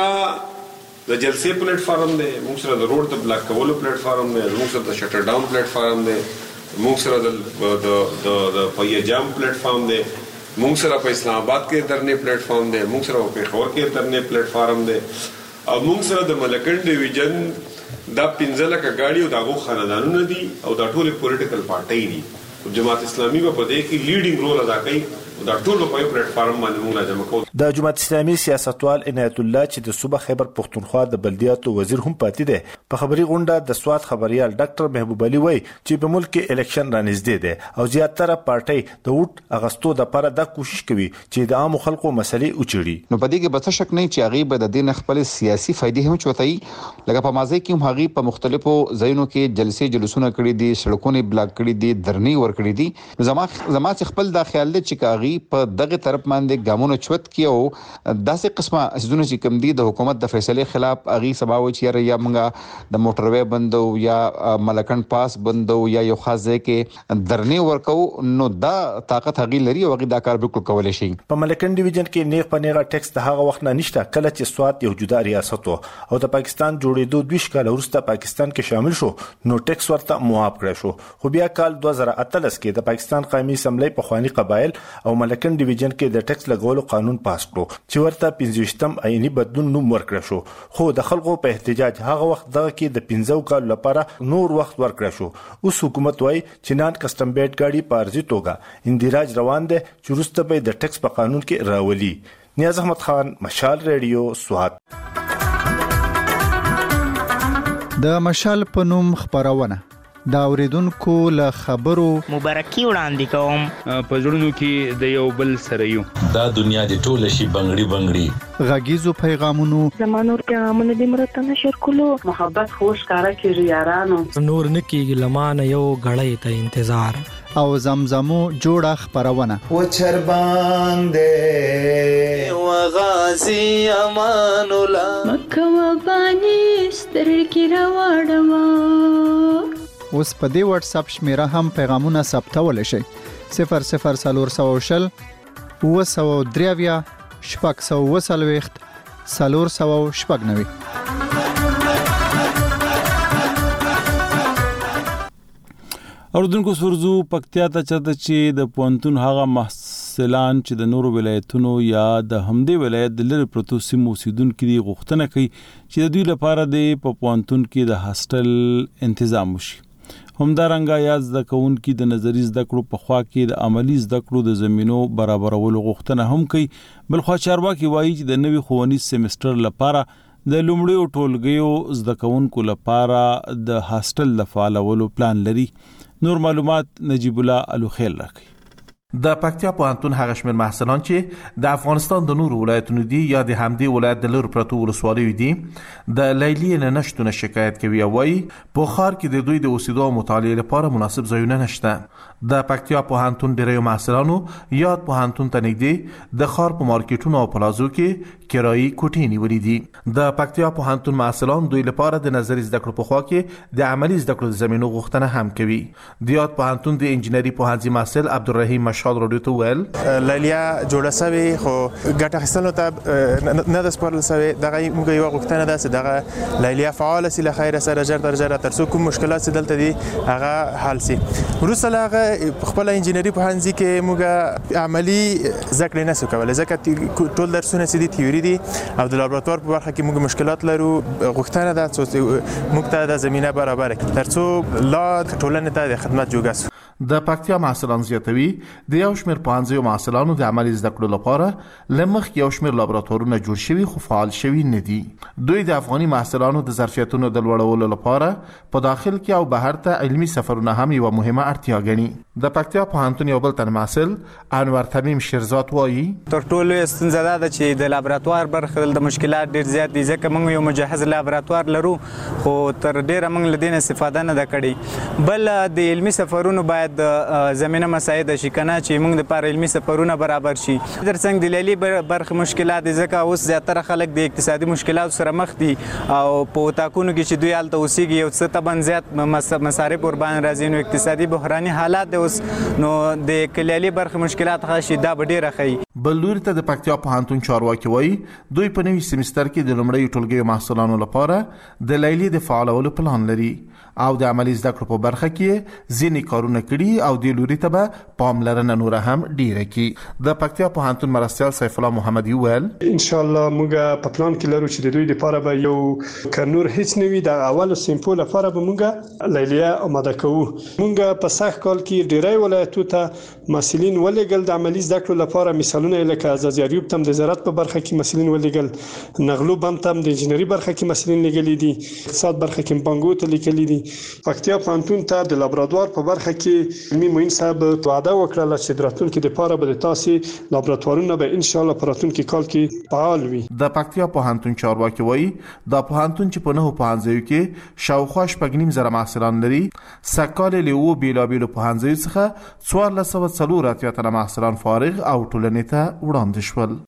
Speaker 16: د جلسې پلیټ فارم دی، موږ سره د روډ ته بلاک کولو پلیټ فارم دی، موږ سره د شټر ډاون پلیټ فارم دی، موږ سره د د د پیا جام پلیټ فارم دی، موږ سره په اسلام آباد کې درنې پلیټ فارم دی، موږ سره په پیښور کې درنې پلیټ فارم دی او موږ سره د ملکنډ ډیویژن دا پنځه لکه گاډي او داغو خاندانونه دي او دا ټول پولیټیکل پارټي دي. جماعت اسلامي په دې کې لیډینګ رول ادا کوي. دا ټول په یو پلیټ فارم باندې موږ راځم کوو.
Speaker 3: د جماعت اسلامي سیاستوال عنایت الله چې د صوبه خیبر پښتونخوا د بلدیاتو وزیر هم پاتې دی په خبري غونډه د سوات خبريال ډاکټر محبوب علي وای چې په ملک کې الیکشن رانږدې دی او زیاتره پارټي د ووټ اغستو د لپاره د کوشش کوي چې د عام خلکو مسلې اوچړي.
Speaker 17: نو په دې کې به څه شک نه چې هغه به د دین خپل سیاسي فائدې هم چوتای، لکه په مازه کې هم هغه په مختلفو ځایونو کې جلسې جلوسونه کړي دي، سړکونه بلاک کړي دي، درنې ور کړي دي. زما زما خپل د خیال دی چې هغه په دغه طرف باندې ګامونه چوت کیو داسې قسمه اسدونه چې کم دي د حکومت د فیصله خلاف اغي سبا و چې یا موږ د موټروي بندو یا ملکنډ پاس بندو یا یو خاصه کې درنې ورکو نو دا طاقت هغه لري او هغه دا کار بالکل کولای شي.
Speaker 3: په ملکنډ ډیویژن کې نیغ پنیغه ټیکس د هغه وخت نه نشته کله چې سوات یو جدا ریاست او د پاکستان جوړېدو دوه کال وروسته پاکستان کې شامل شو نو ټیکس ورته معاف کړی شو. خو بیا کال دوه زره اتلس کې د پاکستان قومي اسمبلی په خواني قبایل او ملکن ډیویژن کې د ټیکس لګولو قانون پاس کړو چې ورته پنځوستم آئینی بدلون نوم ورکړ شو، خو د خلکو په احتجاج هغه وخت دغه کې د پنځو کال لپاره نور وخت ورکړ شو. اوس حکومت وايي چې نان کسٹم بیډ ګاډي په ارزي توګه اندراج روان دی چې وروسته به د ټیکس په قانون کې راولي. نیاز احمد خان، مشال ریډیو، سوات.
Speaker 5: د مشال په نوم خبرونه دا اوریدونکو له خبرو
Speaker 18: مبارکي وړاندې کوم.
Speaker 19: په ژوندونو کې د یو بل سره یو دا دنیا د ټول شي بنگړي بنگړي
Speaker 5: غږیزو پیغامونو
Speaker 20: زمانور پیغامونه د مرته نشر کولو محبت خوش کارا کیږي یارانو
Speaker 21: نور نکیږي لمانه یو غړې ته انتظار
Speaker 5: او زمزمو جوړه خبرونه
Speaker 22: و چربان دې و غازی امان الله
Speaker 23: مکه و بانی سترګې راوړم.
Speaker 5: اوس په دې واتس اپ شمیره هم پیغامونه ثبتول شي صفر صفر سلور سو شل و سو دریویا شپږ سو وسلويخت سلور سو شپږ نوي.
Speaker 1: اردوونکو سورزو پکتیا ته چرته چې د پونتون هغه محصلان چې د نورو ولایتونو یا د همدې ولایت د لری پروتو سیمو اوسیدونکو دی غوښتنه کوي چې د دوی لپاره د پونتون کې د هاستل تنظیم وشي. همدارنګه یا زده کوونکي د نظری زده کړو په خوا کې د عملی زده کړو د زمينو برابرولو غوښتنه هم کوي. بلخو چارواکي وایي چې د نوي ښوونیز سیمستر لپاره د لومړیو ټولګیو زده کوونکو لپاره د هاستل د فعالولو پلان لري. نور معلومات نجیب الله الوخیل راکړي.
Speaker 24: د پکتیا پوهنتون هغه شمېر محصلان چې د افغانستان د نورو ولایتونو دي یا د همدې ولایت د لرو پرتو ولسوالیو دي د لیلی نه نشټونه شکایت کوي او وايي په ښار کې د دوی د اوسېدو او مطالعې لپاره مناسب ځایونه نشته. د پکتیا پوهنتون ډېری محصلانو یاد پوهنتون ته نږدې د ښار په مارکیټونو او پلازو کې کرایي کوټې نیولې دي. د پکتیا پوهنتون محصلان دوی لپاره د نظري زده کړو په خوا کې د عملی زده کړو د زمینو غوښتنه هم کوي. د یاد پوهنتون د انجنیري پوهنځي محصل عبدالرحیم مشال راډیو ته ویل
Speaker 25: لیلیا جوړه سوي خو ګټه اخیستلو ته نه د سپارل سوي دغه موږ یو غوښتنه ده چې دغه لیلیا فعال سي له خیره سره جر در جره تر څو کوم مشکلات چې دلته دي هغه حل سي. وروسته هغه خپل انجنیري پوهنځي کې موږ عملی ذکر نه سو کولای ځکه ټول درسونه چې دي تیوري دي او د لابراتوار په برخه کې موږ مشکلات لرو. غوښتنه ده چې موږ ته د زمينه برابر کړي تر څو لا ټولنه ته د خدمت جوګه سو.
Speaker 24: د پکتیا محصلان زیاتوي د یو شمېر پوهنځیو محصلانو د عملي زده کړو لپاره لمخ یو شمېر لابراتوارونه جوړ شوي خو فعال شوي نه دي. دوی د افغاني محصلانو د ظرفیتونو د لوړولو لپاره په داخل کې او بهر ته علمي سفرونه هم یو مهمه اړتیا ګڼي. د پکتیا پوهنتون یو بل تن محصل انور تمیم شیرزاد وایي
Speaker 26: تر ټولو ستونزه ده چې د لابراتوار برخه د مشکلات ډیر زیات دي ځکه موږ یو مجهز لابراتوار لرو خو تر ډیره موږ لدین استفاده نه کړې. بل د علمي سفرونو باید د زمينه مساعده شي کنه چې موږ د لپاره علمي سفرونه برابر شي. ترڅنګ د لیلی برخه مشکلات ځکه اوس زیاتره خلک د اقتصادي مشکلات سره مخ دي او په تاکونو کې چې دوی حالت اوسېږي یو څه تبن زیات مصارف قربان راځي نو اقتصادي بحراني حالات اوس نو د کلیالي برخه مشکلات خاصه دا ډیره خي.
Speaker 24: بل لوري ته د پکتیا پوهنتون چارواکي وایي دوی په نوي سیمستر کې د لومړی ټولګي محصلانو لپاره د لیلی د فعالولو پلان لري او د عملي زده کړو په برخه کې ځینې کارونه کړي او د لوري ته به پاملرنه نور هم ډیره کی. د پکتیا پوهنتون مرستیال سیف الله محمدي ویل
Speaker 27: ان شاء الله موږ په پلان کې لرو چې د دوی لپاره به یو کارنور هیڅ نوي د اول سیمپل لپاره به موږ لیلیا آماده کوو. موږ په سخت کال کې ډیری ولایتونو ته مسلین ولېګل د عملي زده کړو لپاره مثالونه لکه ازازیاریوب تم د زراعت په برخه کې مسلین ولېګل نغلو بم تم د انجنیري برخه کې مسلین لګلې دي اقتصاد برخه کې بانګو ته لیکلې دي. پکتیا پوهنتون ته د لابراتوار په برخه کې می موین صاحب وعده وکړه چې راتلونکي د لپاره به تاسو لابراتوارونه به ان شاء الله په راتلونکي کال کې فعال وي. د
Speaker 24: پکتیا پوهنتون چارواکي وایي د پوهنتون چې په نهو پوهنځیو کې شاوخوا شپږ نیم زره محصلان لري سکهال له وو بیلابیلو پوهنځیو څخه څوارلس سوه څلور اتیا تنه محصلان فارغ او ټولنې ته وړاندې شول.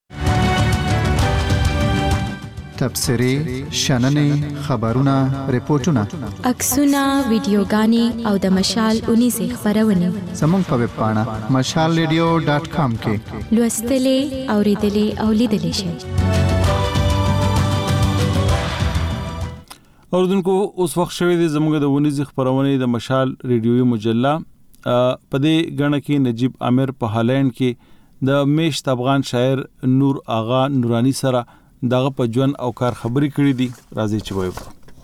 Speaker 5: تبصرې، شننې، خبرونه، ریپورتونه،
Speaker 11: عکسونه، ویډیوګانې او د مشال اونیزې خبرونه
Speaker 5: زموږ په ویب پاڼه مشال ریډیو ډاټ کام کې
Speaker 11: لوستلې، اوریدلې او لیدلې شئ.
Speaker 1: اوردونکو اوس وخت شوی دی زموږ د اونیزې خبرونه د مشال ریډیوي مجله په دې غړنه کې نجیب عامر په هالند کې د میشت افغان شاعر نور آغا نورانی سره دغه په ژوند او کار خبرې کړې دي. راځي چې وایو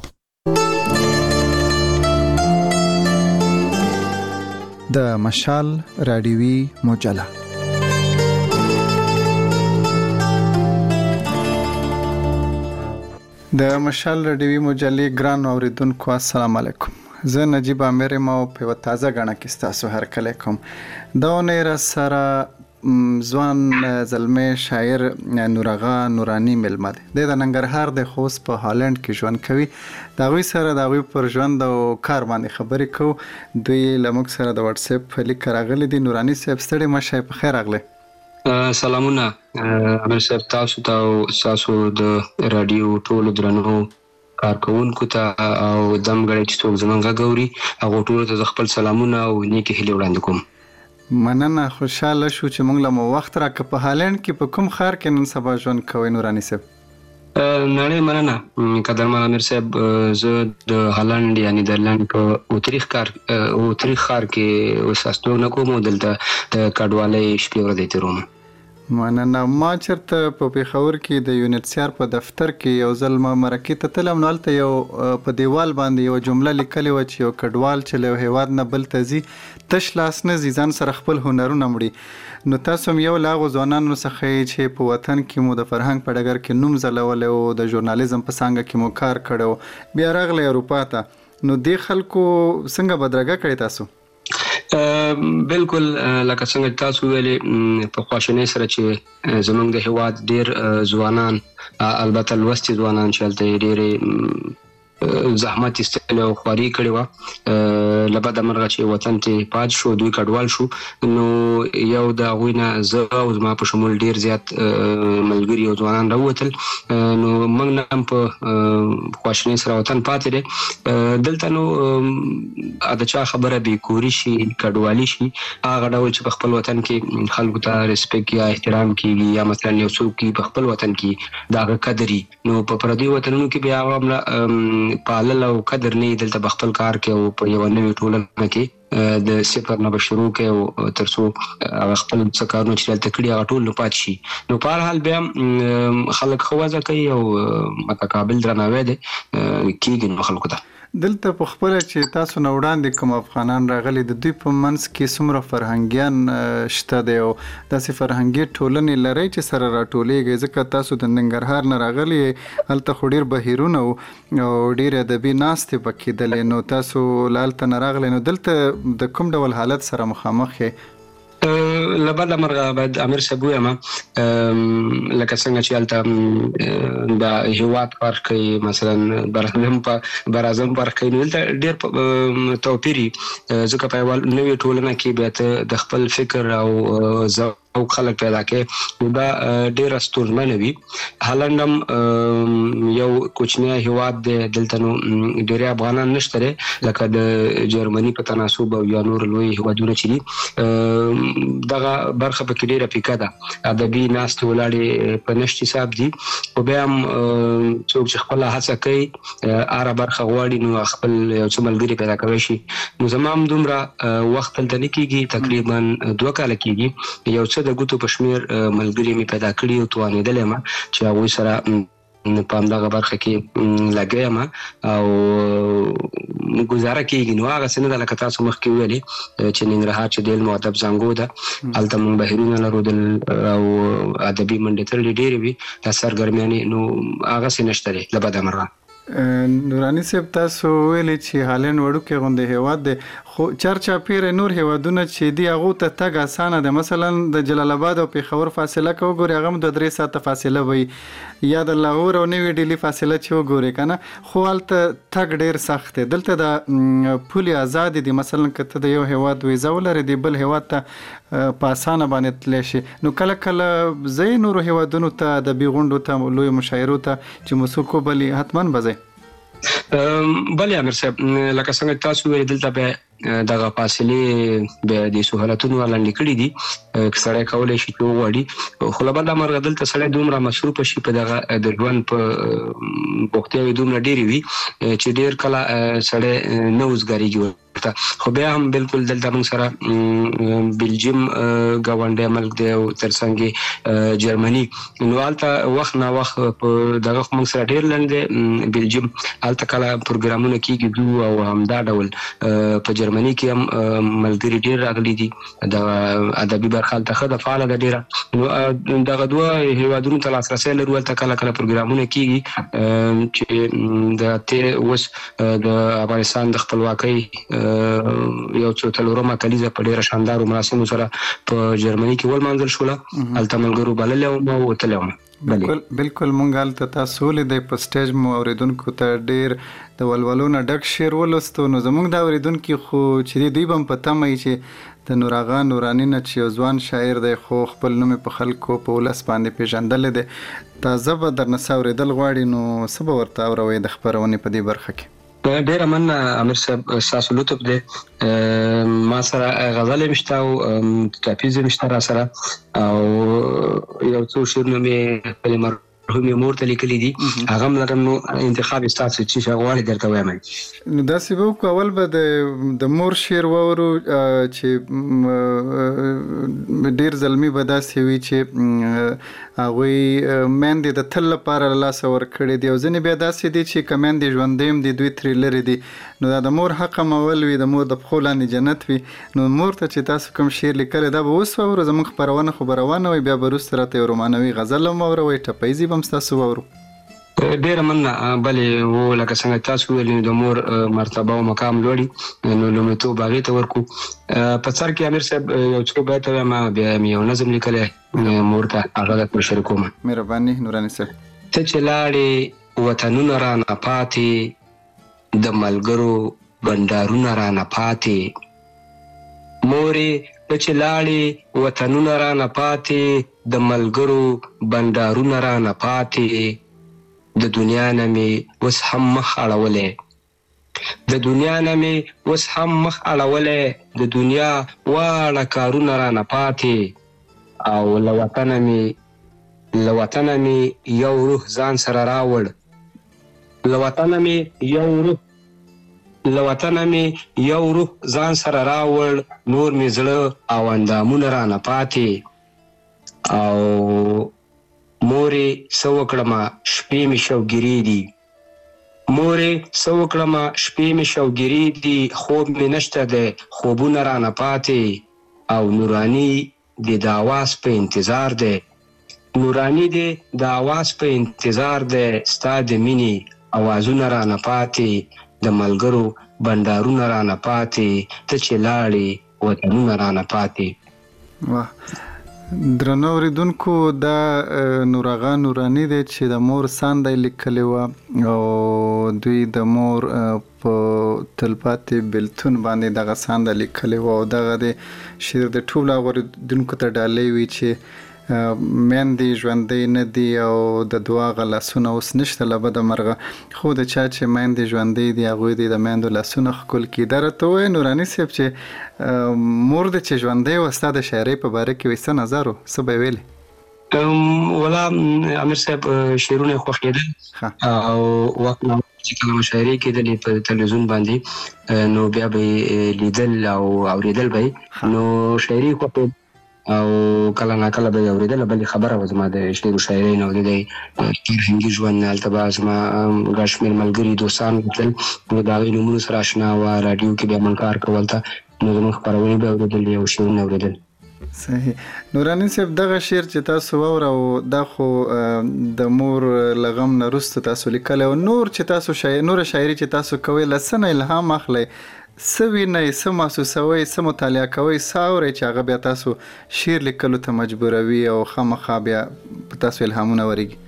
Speaker 5: د مشال رادیوي مجله. د مشال رادیوي مجلې ګران اوریدونکو السلام علیکم. زه نجیب امیر ما په تازه غاڼه کې تاسو هر کله کوم. دا نه را سره ځوان زلمه شاعر نورغه نورانی ملمه دی. د ننګرهار د خوست په هالند کې ژوند کوي. دا غوي سره دا غوي پر ژوند او کار باندې خبرې کو. دوی لمک سره د واتس اپ لیک راغلي دي. نورانی صاحب ستړي مشه په خیر راغله.
Speaker 2: سلامونه امیر صاحب تاسو ته او تاسو د رادیو ټولو درنو کارکونکو ته او دمګړی چې څوک زمونږ غوړي هغه ټولو ته خپل سلامونه او نیکی هیله وړاندې کوم.
Speaker 5: مننه خوشاله شو چې موږ له مو وخت راک په هالند کې په کوم خار کې نن سبا ژوند کوي نورانی صاحب؟
Speaker 2: نړۍ مننه قدرمن امیر صاحب. زه د هالند یا نیدرلند په اوتریخ کار اوتریخ خار کې وساستو نه کوم دلته د کډوالۍ شپې ورځې تیروم.
Speaker 5: مننه. ما چرته په پیښور کې د یونیټسیار په دفتر کې یو ځل ما مرکې ته تلم نو هلته یو په دیوال باندې یو جمله لیکلې وه چې یو کډوال چې له هیواد نه بل ته ځي تش لاس نه ځي ځان سره خپل هنرونه وړي. نو تاسو هم یو له هغو ځوانانو څخه یې چې په وطن کې مو د فرهنګ په ډګر کې نوم ځلولی و د ژورنالیزم په څانګه کې مو کار کړی و بیا راغلی اروپا ته. نو دې خلکو څنګه بدرګه کړی تاسو؟
Speaker 2: بالکل لکه څنګه تاسو ویلې په خواشینۍ سره چې زمونږ د هیواد ډیر ځوانان البته لوستي ځوانان چې هلته ډېرې زحمت ایستلی او خواري کړې وه له بده مرغه چې وطن ته پات شو دوی کډوال شو. نو یو د هغوی نه زه او زما په شمول ډیر زیات ملګري او ځوانان راووتل. نو موږ نه هم په خواشینۍ سره وطن پاتې دی. دلته نو د چا خبره بېکوري شي کډوالي شي هغه ډول چې په خپل وطن کې خلکو ته ریسپیکټ یا احترام کېږي یا مثلا یو څوک په خپل وطن کې د هغه قدر وي. نو په پردي وطنونو کې بیا هغه پالل او قدر نه دلته بخپل کار کې او په یو نوې ټولنه کې د صفر نه بشرو کې او ترڅو خپل څه کارونه چې دلته کړي هغه ټول نه پات شي. نو په هر حال بیا خلک ښه وضع کوي او متقابل درناوی دی کېږي نو خلکو ته.
Speaker 5: دلته په خپله چې تاسو نه وړاندې کوم افغانان راغلي د دوی په منځ کې څومره فرهنګیان شته دی او داسې فرهنګي ټولنې لرئ چې سره راټولېږئ؟ ځکه تاسو د ننګرهار نه راغلي هلته خو ډېر بهیرونه او ډېرې ادبي ناستې به کېدلې. نو تاسو له هلته نه راغلی نو دلته د کوم ډول حالت سره مخامخ یې؟
Speaker 2: له بده مرغه باید امیر صاحب ووایم لکه څنګه چې هلته د هیواد فرق کوي مثلا برازم په برازم فرق کوي نو دلته ډېر توپیر وي ځکه په یوه نوې ټولنه کې بیا ته د خپل فکر او او خلک پیدا کې دا ډېره ستونزمنه وي. هالند هم یو کوچنی هیواد دی دلته نو ډېری افغانان نشته دی لکه د جرمني په تناسب او یا نور لوی هیوادونه چې دي دغه برخه پکې ډېره پیکه ده ادبي ناستې ولاړې په نشت حساب دي. خو بیا هم څوک چې خپله هڅه کوي هره برخه غواړي نو خپل یو څه ملګري پیدا کولی شي. نو زما هم دومره وخت دلته نه کېږي تقریبا دوه کاله کېږي. یو څه د ګوتو په شمېر ملګري مې پیدا کړي او توانېدلی یم چې هغوی سره په همدغه برخه کې لګی یم او ګزاره کېږي. نو هغسې نه ده لکه تاسو مخکې وویلې چې ننګرهار چې د علم او ادب زانګو ده هلته موږ بهیرونه لرو او ادبي منډې تړلې ډېرې وي دا سرګرمیانې نو هغسې نشته دی له بده مرغه.
Speaker 5: نورانی صاحب تاسو ویلي چې هالند وړوکی غوندې هیواد دی خو چارچاپیره نور هیوادونه چې دي هغو ته تګ اسانه ده. مثلا د جلال آباد او پیښور فاصله که وګورې هغه هم دوه درې ساعته فاصله وي یا د لاهور او نوي ډیلي فاصله چې وګورې که نه خو هلته تګ ډېر سخت دی. دلته د پولې ازادې دي مثلا که ته د یو هیواد ویزه ولرې د بل هیواد ته په اسانه باندې تللی شي. نو کله کله ځئ نورو هیوادونو ته ادبي غونډو ته لویو مشاعرو ته چې مو څوک وبلي حتما به ځئ؟
Speaker 2: بله امیر صاحب لکه څنګه تاسو ویلي دلته بیا دغه فاصله به د سہولتونو لاندې کړې دي کسړی کولای شي چې وړي خو له بل امر دلته سړی دومره مصروف شي په دغه د ژوند په بوختیاوي دومره ډېری وي چې ډېر کله سړی نه وزګاریږي خو بیا هم بالکل دلته موږ سره بلجیم ګاونډي ملک دی او ترڅنګ جرمني نو البته وخت نه وخت په دغه موږ سره ډېر لاندې بلجیم البته کله پروګرامونه کیږي او هم دا ډول په جرمني کې هم ملګری ډېر راغلي دي د ادبي برخه ته د فعال د ډېر نو دغه دوه هیوادونو ته لاسرسي لري ولته کله کله پروګرامونه کیږي چې د ته اوس د افغانستان د خپلواکۍ یو څو تلورمه کلیزه په ډیره شاندارو مراسمو سره په جرمني کې ولمانځل شوله الته ملګرو بلل او وتلم
Speaker 5: بالکل بالکل مونږ الته تاسو لیدې په سټیج مو اوریدونکو ته ډیر د ولولونه ډک شعر ولستو نو زمونږ د اوریدونکو خو چې دوی بم پته مې چې د نور آغا نورانی نه چې ځوان شاعر دی خو خپل نوم په خلکو په ولس باندې پیژندل دي تازه به در نساوریدل غواړي نو سبا ورته اوروي د خبرونه په دې برخه کې
Speaker 2: ډېر من امیر صاحب ساسو لطف دی ما سره غزل مشته او کاپیز مشته را سره او یو څو شعرونه مې په مرحومه مور ته لیکلي دي هغه لکه نو انتخاب تاسو چې غواړي درته وایم
Speaker 5: نو دا سی وو اول به د مور شعر وورو چې ډیر زلمی به دا سی وی چې هغه مېندې د تل لپاره لاس ور کړې دی او ځنې بیا دا سی دي چې کمندې ژوندېم دي دوی تری لري دي نو دا د مور حق مول وي د مور د خولانې جنت وي نو مور ته چې تاسو کوم شعر لیکل دا به اوس ورو زموږ خبرونه خبرونه وي بیا بروس سره ته رومانوي غزل مو وروي ټپایزي بم تاسو ورو
Speaker 2: ډیر مننه بلې و لکه څنګه تاسو ویل د مور مرتبه او مقام لوړي نو لومړیتوب هغه ته ورکو په سر کې امیر صاحب یو څه به ته ما بیا یو نظم لیکلې مور ته هغه ته شریکوم
Speaker 5: مهرباني نورانی صاحب
Speaker 2: ته چې لاړې وطنونه را نه پاتې د ملګرو بندارونه را نه پاتې مورې ته چې لاړې وطنونه را نه پاتې د ملګرو بندارونه را نه پاتې د دنیا نه مې اوس هم مخ اړولې د دنیا نه مې اوس هم مخ اړولې د دنیا واړه کارونه را نه پاتې او له وطنه مې له وطنه مې یو روح ځان سره راوړ له وطنه مې یو روح له وطنه مې یو روح ځان سره راوړ نور مې زړه او اندامونه را نه پاتې او مورې څه وکړمه شپې مې شوګیرې دي مورې څه وکړمه شپې مې شوګیرې دي خوب مې نشته دی خوبونه را نه پاتې او نورانی د د اواز په انتظار دی نورانی د د اواز په انتظار دی ستا د مینې اوازونه را نه پاتې د ملګرو بندارونه را نه پاتې ته چې لاړې وطنونه را نه پاتې
Speaker 5: واه درنو اوریدونکو دا نور آغا نورانی دی چې د مور ساندې لیکلی و او دوی د مور په تلپاتې بلتون باندې دغه ساندې لیکلی و او دغه د شعر د ټولو اوریدونکو ته ډالۍ وي چې مېندې ژوندۍ نه دي او د دعا غلاسونه اوس نشته له بده مرغه خو د چا چې مېندې ژوندۍ دي هغوی دې د میندو لاسونه ښکل کړي دا راته ووایه نوراني صاحب چې مور دې چې ژوندۍ وه ستا د شاعرۍ په باره کې وایي څه نظر و څه به یې ویلې
Speaker 2: ولا امیر صاحب شعرونه یې خوښېدل او وخت نه چې کله مشاعرې کېدلې په تلویزیون باندې نو بیا به یې لیدل او اورېدل به یې نو شاعري خوښېد او کله نه کله به یې اورېدله بلې خبره وه زما د شعر و شاعرۍ نه د دی فرهنګي ژوند نه هلته به زما ګڼ شمېر ملګري دوستان وتلل نو د هغوی نومونو سره اشنا وه راډیو کې بیا من کار کول ته نو زموږ خپرونې به اورېدل او شعرونه اورېدل
Speaker 5: صحیح نورانی صاحب دغه شعر چې تاسو واورو دا خو د مور له غم نه وروسته تاسو لیکلی او نور چې تاسو شاعر نوره شاعري چې تاسو کوئ له څه نه الهام اخلئ څه وینئ څه محسوسوئ څه مطالعه کوئ څه اورئ چې هغه بیا تاسو شعر لیکلو ته مجبوروي او خامخا بیا په تاسو الهامونه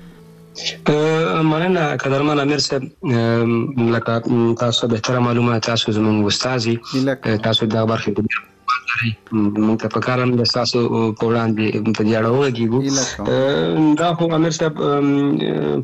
Speaker 5: ورېږي
Speaker 2: مننه قدرمن امیر صاحب لکه تاسو بهتره معلومه تاسو زموږ استاد یې تاسو دغه برخې کې موږ ته پکار هم د تاسو په وړاندې په دې اړه وغږیږو دا خو امیر صاحب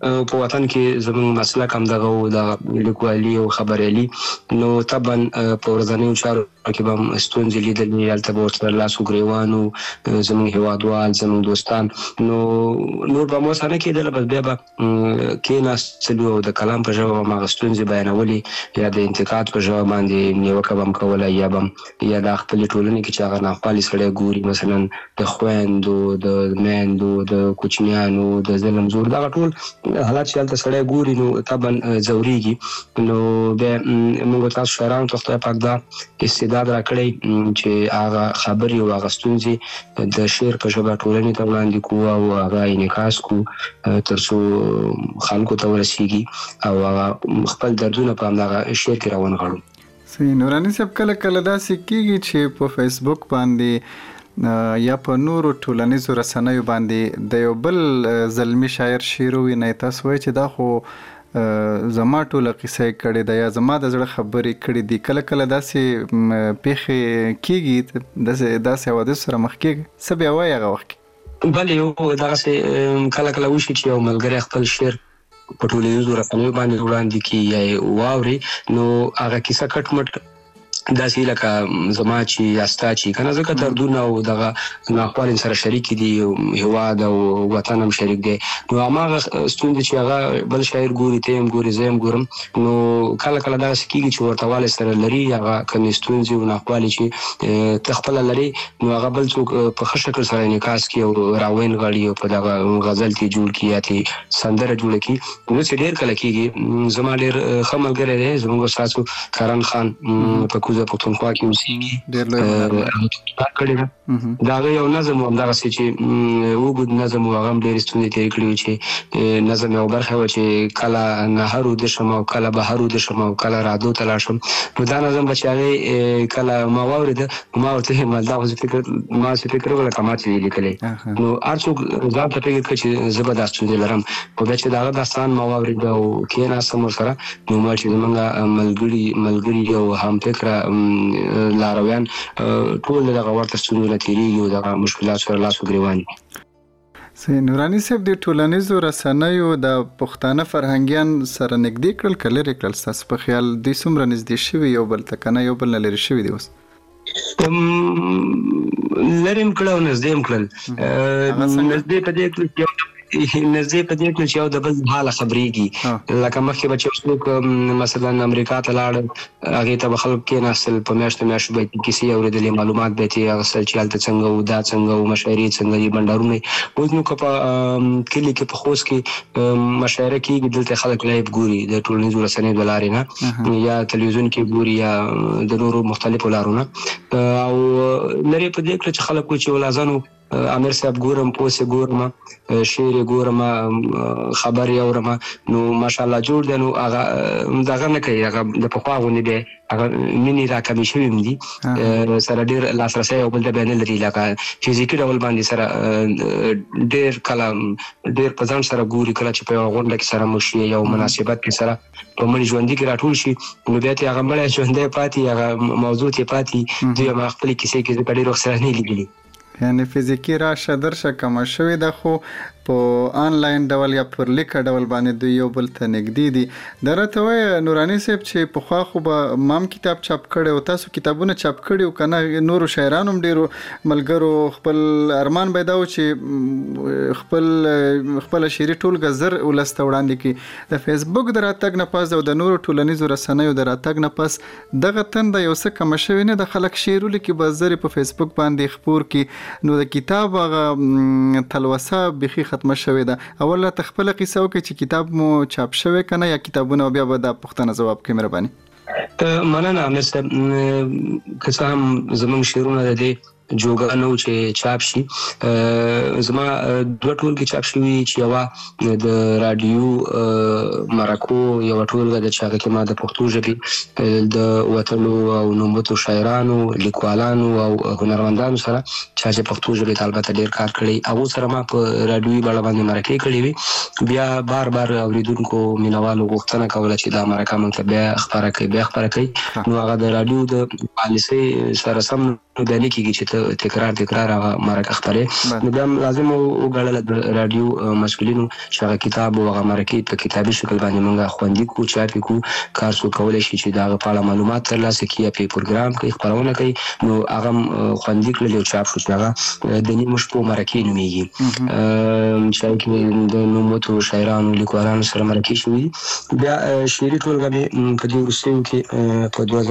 Speaker 2: په وطن کې زموږ مسلک هم دغه او د لیکوالي او خبريالي نو طبعا په ورځنیو چارو کې به ستونزې لیدلې هلته به ورسره لاس وګریوانو زموږ هیوادوال زموږ دوستان نو نور به مو سره کېدل بس بیا به کېناستلو او د کلام په ژبه به هماغه ستونزې بیانولې یا د انتقاد په ژبه باندې نیوکه به هم کوله یا به یا د خپلې ټولنې کې چې هغه ناخوالې سړی ګوري مثلا د خویندو د میندو د کوچنیانو د ظلم زور دغه ټول حالات چې هلته سړی ګوري نو طبعا ځورېږي نو بیا موږ تاسو شاعرانو ته خدای پاک دا استعداد راکړی چې هغه خبرې او هغه ستونزې د شعر په ژبه ټولنې ته وړاندې کړو او هغه انعکاس کړو تر څو خلکو ته ورسیږي او هغه خپل دردونه په همدغه شعر کې راونغاړو.
Speaker 5: صحیح. نوراني صاحب کله کله داسې کېږي چې په فیسبوک باندې یا په نورو ټولنیزو رسنیو باندې د یو بل زلمي شاعر شعر ووینئ تاسو وایئ چې دا خو زما ټوله قصه یې کړې ده یا زما د زړه خبرې کړې دي کله کله داسې پیښې کېږي داسې داسې حوادثو سره مخ کېږي څه بیا وایي هغه وخت کې؟
Speaker 2: بله یو دغسې کله کله وشي چې یو ملګری خپل شعر په ټولنیزو رسنیو باندې وړاندې کړي یا یې واوري نو هغه کیسه کټ مټ داسې لکه زما چې یا ستا چې که نه ځکه دردونه او دغه ناخوالې سره شریک دي هیواد او وطن هم شریک دی نو هماغه ستونزې چې هغه بل شاعر ګوري ته هم ګوري زه هم ګورم نو کله کله داسې کېږي چې ورته والی سره لري هغه کمې ستونزې او ناخوالې چې ته خپله لري نو هغه بل څوک په ښه شکل سره انعکاس کړي او راونغاړي او په دغه غزل کې جوړ کړي یا ترې سندره جوړه کړي نو چې ډېر کله کېږي زما ډېر ښه ملګری دی زموږ استاد کرن خان په زه پښتونخوا کې اوسېږي کړی ده د هغه یو نظم و همدغسې چې اوږد نظم و هغه هم ډېرې ستونزې تېرې کړي وې چې نظم یو برخه وه چې کله نهر وده شم او کله بهر وده شم او کله رادو ته لاړ شم نو دا نظم به چې هغې کله ما واورېده ما ورته ویل دا خو زه فکر ما چې فکر وکړه که ما چې ویې لیکلی نو هر څوک ځان ته فکر کړه چې زه به دا ستونزې لرم خو بیا چې د هغه داستان ما واورېده او کېناستم ورسره نو ما چې زمونږ ملګري ملګري او همفکره لارویان ټول دغه ورته ستونزونه تېرېږي او دغه مشکلات سره لاس وګرېوان دي.
Speaker 5: صحیح. نوراني صاحب د ټولنیزو رسنیو د پښتانه فرهنګیان سره نږدې کړل که لرې کړل ستاسو په خیال دوی څومره نږدې شوي یو بل ته که نه یو بل نه لرې شوي دي اوس؟
Speaker 2: لرې هم کړه او نږدې هم کړل. نږدې په دې کړل چې نږدې په دې کې چې یو د بل حاله خبرېږي لکه مخکې به چې څوک مثلا امریکا ته لاړل هغې ته به خلک کېناستل په میاشتو میاشتو به یې کیسې اورېدلې معلومات به یې ترې اخیستل چې هلته څنګه وو دا څنګه وو مشاعرې څنګه دي بنډارونه یې اوس نو که په کلي کې په خوست کې مشاعره کېږي دلته خلک لایف ګوري د ټولنیزو رسنیو د لارې نه یا تلویزیون کې ګوري یا د نورو مختلفو لارو نه او لرې په دې کړه چې خلک وایي چې ولازانو امیر صاحب ګورم پوسې ګورم شعر ګورم خبرې اورم نو ماشاءالله جوړ دی نو هغه دغه نه کوي هغه د پخوا غوندې دی هغه مینې راکمې شوي هم دي سره ډېر لاسرسی یو بل ته بیا نه لري لکه فزیکي ډول باندې سره ډېر کله ډېر په ځان سره ګوري کله چې په یوه غونډه کې سره مو شي یو مناسبت کې سره په مړي ژوندي کې راټول شي نو بیا ته هغه مړی ژوندی پاتې هغه موضوع ته پاتې دوی هماغه خپلې کیسې کې ځکه ډېر وخت سره نه لیدلي
Speaker 5: یعنی فزیکی راشه درشه کمه شوې ده خو په آنلاین ډول یا پر لیکه ډول باندې دوی یو بل ته نږدې دي دا راته وایه نوراني صاحب چې پخوا خو به ما هم کتاب چاپ کړی او تاسو کتابونه چاپ کړي او که نه نورو شاعرانو هم ډېرو ملګرو خپل ارمان به یې دا و چې خپل خپله شعري ټولګه زر ولس ته وړاندې کړي د فیسبوک د راتګ نه پس او د نورو ټولنیزو رسنیو د راتګ نه پس دغه تنده یو څه کمه شوې نه د خلک شعر ولیکي به زر په فیسبوک باندې خپور کړي نو د کتاب هغه تلوسه بیخي ختمه شوې ده اول ته خپله قصه وکړئ چې کتاب مو چاپ شوی که نه یا کتابونه بیا به دا پوښتنه ځواب کوي مهرباني.
Speaker 2: مننه امیر صاحب که څه هم زموږ شعرونه د دې جوګه نه و چې چاپ شي زما دوه ټولګې چاپ شوي چې یوه د راډیو مرکو یوه ټولګه ده چې هغه کې ما د پښتو ژبې د وتلو او نوموتو شاعرانو لیکوالانو او هنرمندانو سره چا چې پښتو ژبې ته البته ډېر کار کړی هغو سره ما په راډیوي بڼه باندې مرکې کړې وې بیا بار بار اورېدونکو مینوالو غوښتنه کوله چې دا مرکه موږ ته بیا خپره کوي بیا خپره کوي نو هغه د راډیو د پالیسۍ سره سم بیا نه کېږي چې ته تکرار تکرار هغه مرکه خپرې. نو بیا لازم وګڼله د راډیو مسؤلینو چې هغه کتاب او هغه مرکې په کتابي شکل باندې موږ خوندي کړو، چاپ یې کړو. کار څوک کولی شي چې د هغه په اړه معلومات ترلاسه کړي یا پې پروګرام کوي، خپرونه کوي، نو هغه خوندي کړل او چاپ شو چې هغه د نیمو شپو مرکې نومېږي، چې هغې کې د نوموتو شاعرانو لیکوالانو سره مرکې شوي. بیا شعري ټولګه مې په دې وروستیو کې په دوه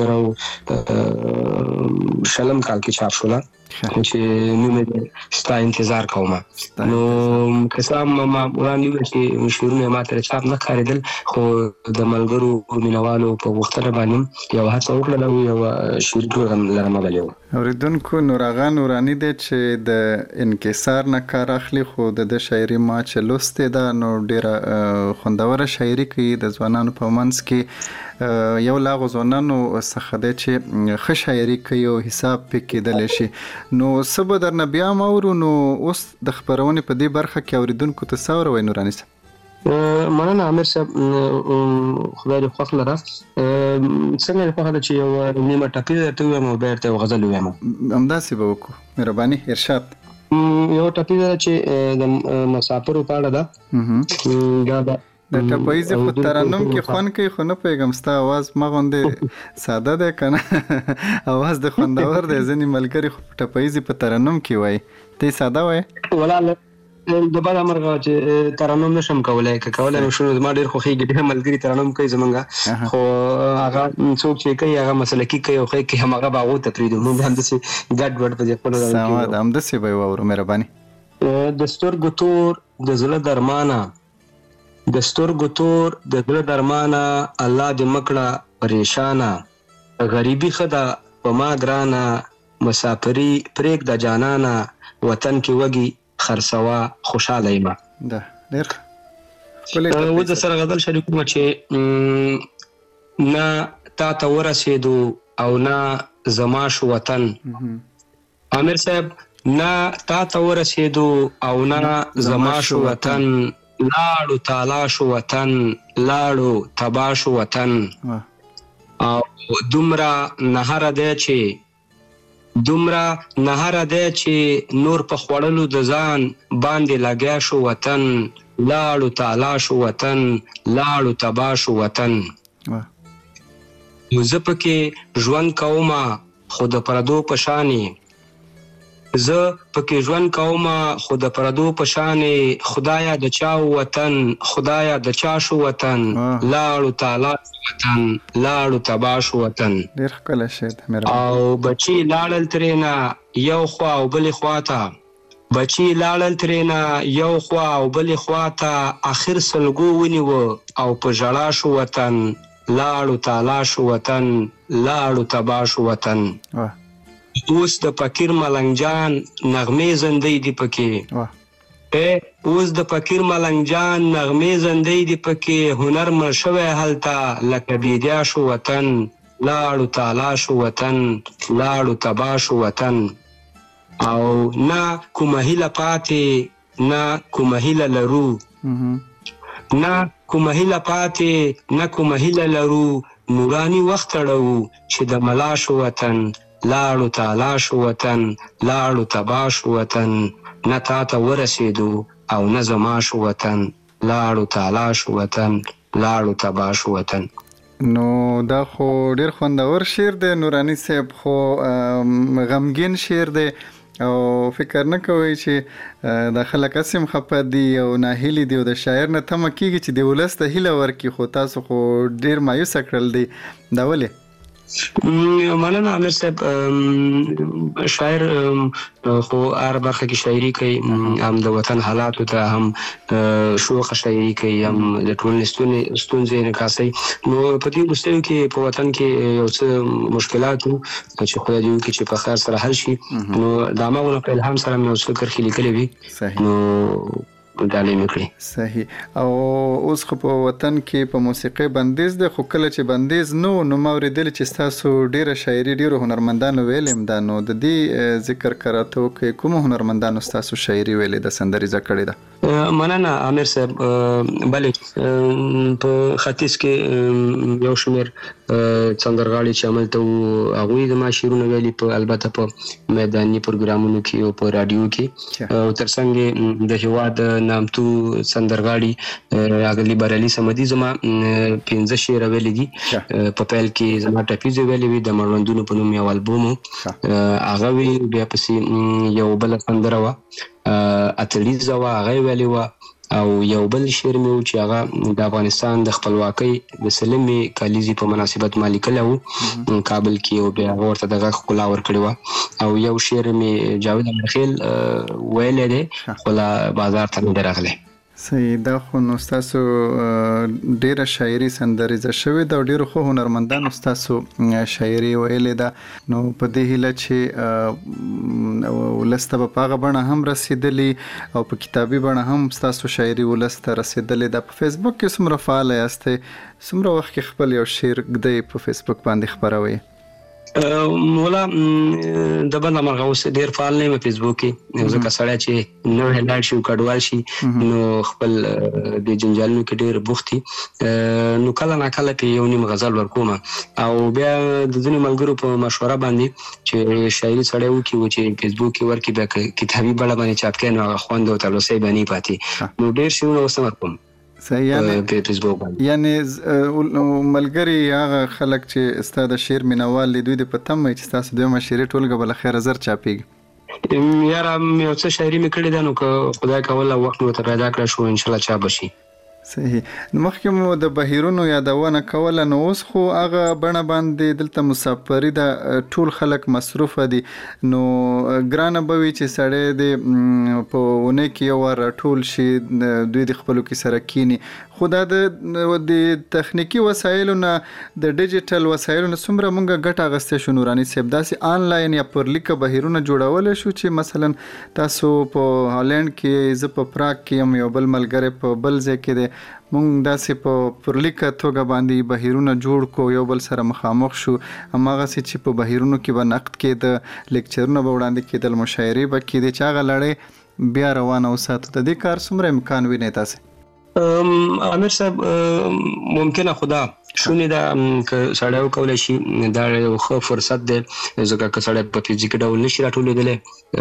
Speaker 2: زره شلم کال کې چاپ شوله چې نوم یې ستا انتظار کومه. نو که څه هم ما وړاندې وویل چې شعرونه یې ما ته چاپ نه ښکارېدل، خو د ملګرو مینوالو په غوښتنه باندې یوه هڅه وکړله او یوه شعري ټولګه لرمه بلې وه.
Speaker 5: اورېدونکو، نور آغا نوراني دی چې د انکسار نه کار اخلي، خو د ده شاعري ما چې لوستې ده نو ډېره خوندوره شاعري کوي. د ځوانانو په منځ کې یو لا هغو ځوانانو څخه دی چې ښه شاعري کوي او حساب پې کېدلی شي. نو څه به درنه بیا هم اورو. نو اوس د خپرونې په دې برخه کې اورېدونکو ته څه اوروئ نوراني صاحب؟
Speaker 2: مننه عامر صاحب، خدای دې خوښ لره. څنګه دې خوښه ده چې یوه نیمه ټپي درته ووایم او بیا درته یو غزل ووایم؟
Speaker 5: همداسې به وکړو، مهرباني ارشاد.
Speaker 2: یو ټپي ده چې د مسافرو په اړه ده. دا ده
Speaker 5: د ټپاییزې خو ترنم کې خوند کوي، خو نه پوهېږم ستا اواز ما غوندې ساده دی که نه؟ اواز د خوندور دی. ځینې ملګري خو په ټپاییزې په ترنم کې وایي، ته یې ساده وایې؟
Speaker 2: ولا د بده مرغه چې ترنم نشم کولی، که کولی نو شنو زما ډېر خوښېږي. ډېر ملګري ترنم کوي زمونږ، خو هغه څوک چې کوي هغه مسلکي کوي او ښه کوي، هماغه به هغو ته پرېږدو. موږ همداسې ګډ وډ په دې خپلو
Speaker 5: سمه ده، همداسې به یې واورو. مهرباني.
Speaker 2: د سترګو تور د زړه درمانه، د سترګو تور د زړه درمانه، الله دې مکړه پریشانه. غریبي ښه ده په ما ګرانه، مسافري پرېږده جانانه، وطن کې وږي خرڅوه خوشحاله یم.
Speaker 5: ده ډېر
Speaker 2: اوس د سره غزل شریکومه چې نه تا ته ورسېدو او نه زما شو وطن. عامر صاحب، نه تا ته ورسېدو او نه زما شو وطن، لاړو تالا شو وطن، لاړو تبا شو وطن. او دومره نهره دی چې دومره نهره دی چې نور په خوړلو د ځان باندې لګیا شو وطن، لاړو تالا شو وطن، لاړو تبا شو وطن. نو زه پکې ژوند کومه خو د پردو په شانې، زه پکې ژوند کومه خو د پردو په شانې، خدایا د چا وطن، خدایا د چا شو وطن، لاړو تالا شو وطن، لاړو تبا شو وطن.
Speaker 5: ډېر ښکلی شعر دی.
Speaker 2: او بچي لاړل ترېنه یو خوا او بلې خواته، بچي لاړل ترېنه یو خوا او بلې خواته، اخر سلګو ونیوه او په ژړا شو وطن، لاړو تالا شو وطن، لاړو تبا شو وطن. اوس د فقیر ملنګ جان نغمې زندۍ دي پکې، اوس د فقیر ملنګ جان نغمې زندۍ دي پکې، هنر مړ شوی هلته لکه بیدیا شو وطن، لاړو تالا شو وطن، لاړو تبا شو وطن. او نه کومه هیله پاتې نه کومه هیله لرو، نه کومه هیله پاتې نه کومه هیله لرو، نوراني وخت اړوو چې د ملا شو وطن، لاړو تالا شو وطن، لاړو تبا شو وطن. نه تا ته ورسېدو او نه زما شو وطن، لاړو تالا شو وطن، لاړو تبا شو وطن.
Speaker 5: نو دا خو ډېر خوندور شعر دی نوراني صاحب، خو غمګین شعر دی او فکر نه کوئ چې دا خلک هسې هم خفه دي او ناهیلي دي او د شاعر نه تمه کېږي چې د ولس ته هیله ورکړي، خو تاسو خو ډېر مایوسه کړل دی. دا ولې؟
Speaker 2: مننه عامر صاحب. شاعر خو هر برخه کې شاعري کوي، هم د وطن حالاتو ته هم شوخه شاعري کوي، هم د ټولنې ستونزې انعکاسوي. نو په دې وروستیو کې په وطن کې یو څه مشکلات وو چې خدای دې وکړي چې په خیر سره حل شي. نو د هماغونه په الهام سره مې اوس فکر ښې لیکلی وي، نو ډالۍ مې کړي.
Speaker 5: صحیح. او اوس خو په وطن کې په موسیقۍ بندیز دی، خو کله چې بندیز نو نو ما اورېدلي چې ستاسو ډېره شاعري ډېرو هنرمندانو ویلې هم ده، نو د دې ذکر که راته وکړئ کومو هنرمندانو ستاسو شاعري ویلې ده، سندریزه کړې ده؟
Speaker 2: مننه امیر صاحب. بلې په ختیځ کې یو شمېر سندرغاړي چې عمل ته هغوی د معاشرونه ویلي په البته په میداني پروګرامونو کې او په رادیو کې او ترڅنګ د هیواد نامتو سندرغاړي اغلی برالي سمدي زما پنځه شعر ویلي دي. په پیل کې زما ټاپیز ویلي وي د مړوندونو په نوم یو البوم هغه وی بیا پسې یو بل سندره وا اتلیزه وا هغه ویلي وا او یو بل شعر مې و چې هغه د افغانستان د خپلواکۍ د سلمې کالیزې په مناسبت ما لیکلی و کابل کې او بیا هغه ورته د غږ ښکلا ورکړې وه او یو شعر مې جاوید امرخیل ویلی دی خو لا بازار ته نه دی راغلی.
Speaker 5: صحیح. دا خو نو ستاسو ډیره شاعري سندریزه شوې ده او ډیرو خو هنرمندانو ستاسو شاعري ویلې ده نو په دې هیله چې ولسته په هغه بڼه هم رسیدلی او په کتابي بڼه هم ستاسو شاعري ولسته رسیدلی ده. په فیسبوک کې څومره فعاله یاستئ؟ څومره وخت کې خپل یو شعر ږدئ په فیسبوک باندې خپروئ؟
Speaker 2: مولا د بل مرغه اوس ډیر فعال نه په فیسبوک کې ځکه سړی چې نو هلاړ شي کډوال شي نو خپل د جنجالونو کې ډیر بوختي نو کله نه کله په یو نیم غزل ورکوم او بیا د ځینې ملګرو په مشوره باندې چې شاعري سړی وکړي و چې فیسبوک کې ورکړي بیا کتابي بڼه باندې چاپ کړي نو خوند او تلوسه باندې پاتې نو ډیر شیونه اوس ورکوم.
Speaker 5: یعنی ملګری هغه خلک چې ستا د شعر مینوال دي دوی د په تمه چې ستاسو دویمه شعري ټولګه به له خیره زر چاپېږي؟
Speaker 2: یاره یو څه شاعري مې کړې ده نو که خدای کوله وخت مې ورته پیدا کړی شو انشاءالله چاپ به شي.
Speaker 5: صحیح. مخکې مو د بهیرونو یادونه کوله نو اوس خو هغه بڼه باندې دلته مسافري ده ټول خلک مصروفه دي نو ګرانه به وي چې سړی د په اونۍ کې یو وار راټول شي دوی د خپلو کې سره کینی خو دا د تخنیکي وسایلو نه د ډیجیټل وسایلو نه څومره موږ ګټه اخیستی شو نوراني صاحب؟ داسې آنلاین یا پر لیکه بهیرونه جوړولی شو چې مثلا تاسو په هالند کې زه په پراګ کې یم یو بل ملګری په بل ځای کې دی مونږ داسې په پرلیکه توګه باندې بهیرونه جوړ کو یو بل سره مخامخ شو هماغسې چې په بهیرونو کې به نقد کېده لیکچرونه به وړاندې کېدل مشاعرې به کېدې چې هغه لړۍ بیا روانه وساتو. د دې کار څومره امکان وینئ تاسې؟
Speaker 2: امیر صاحب ممکنه خدا شونې ده که سړی وکولی شي دا یو ښه فرصت دی ځکه که سړی په فزیکي ډول نشي راټولېدلی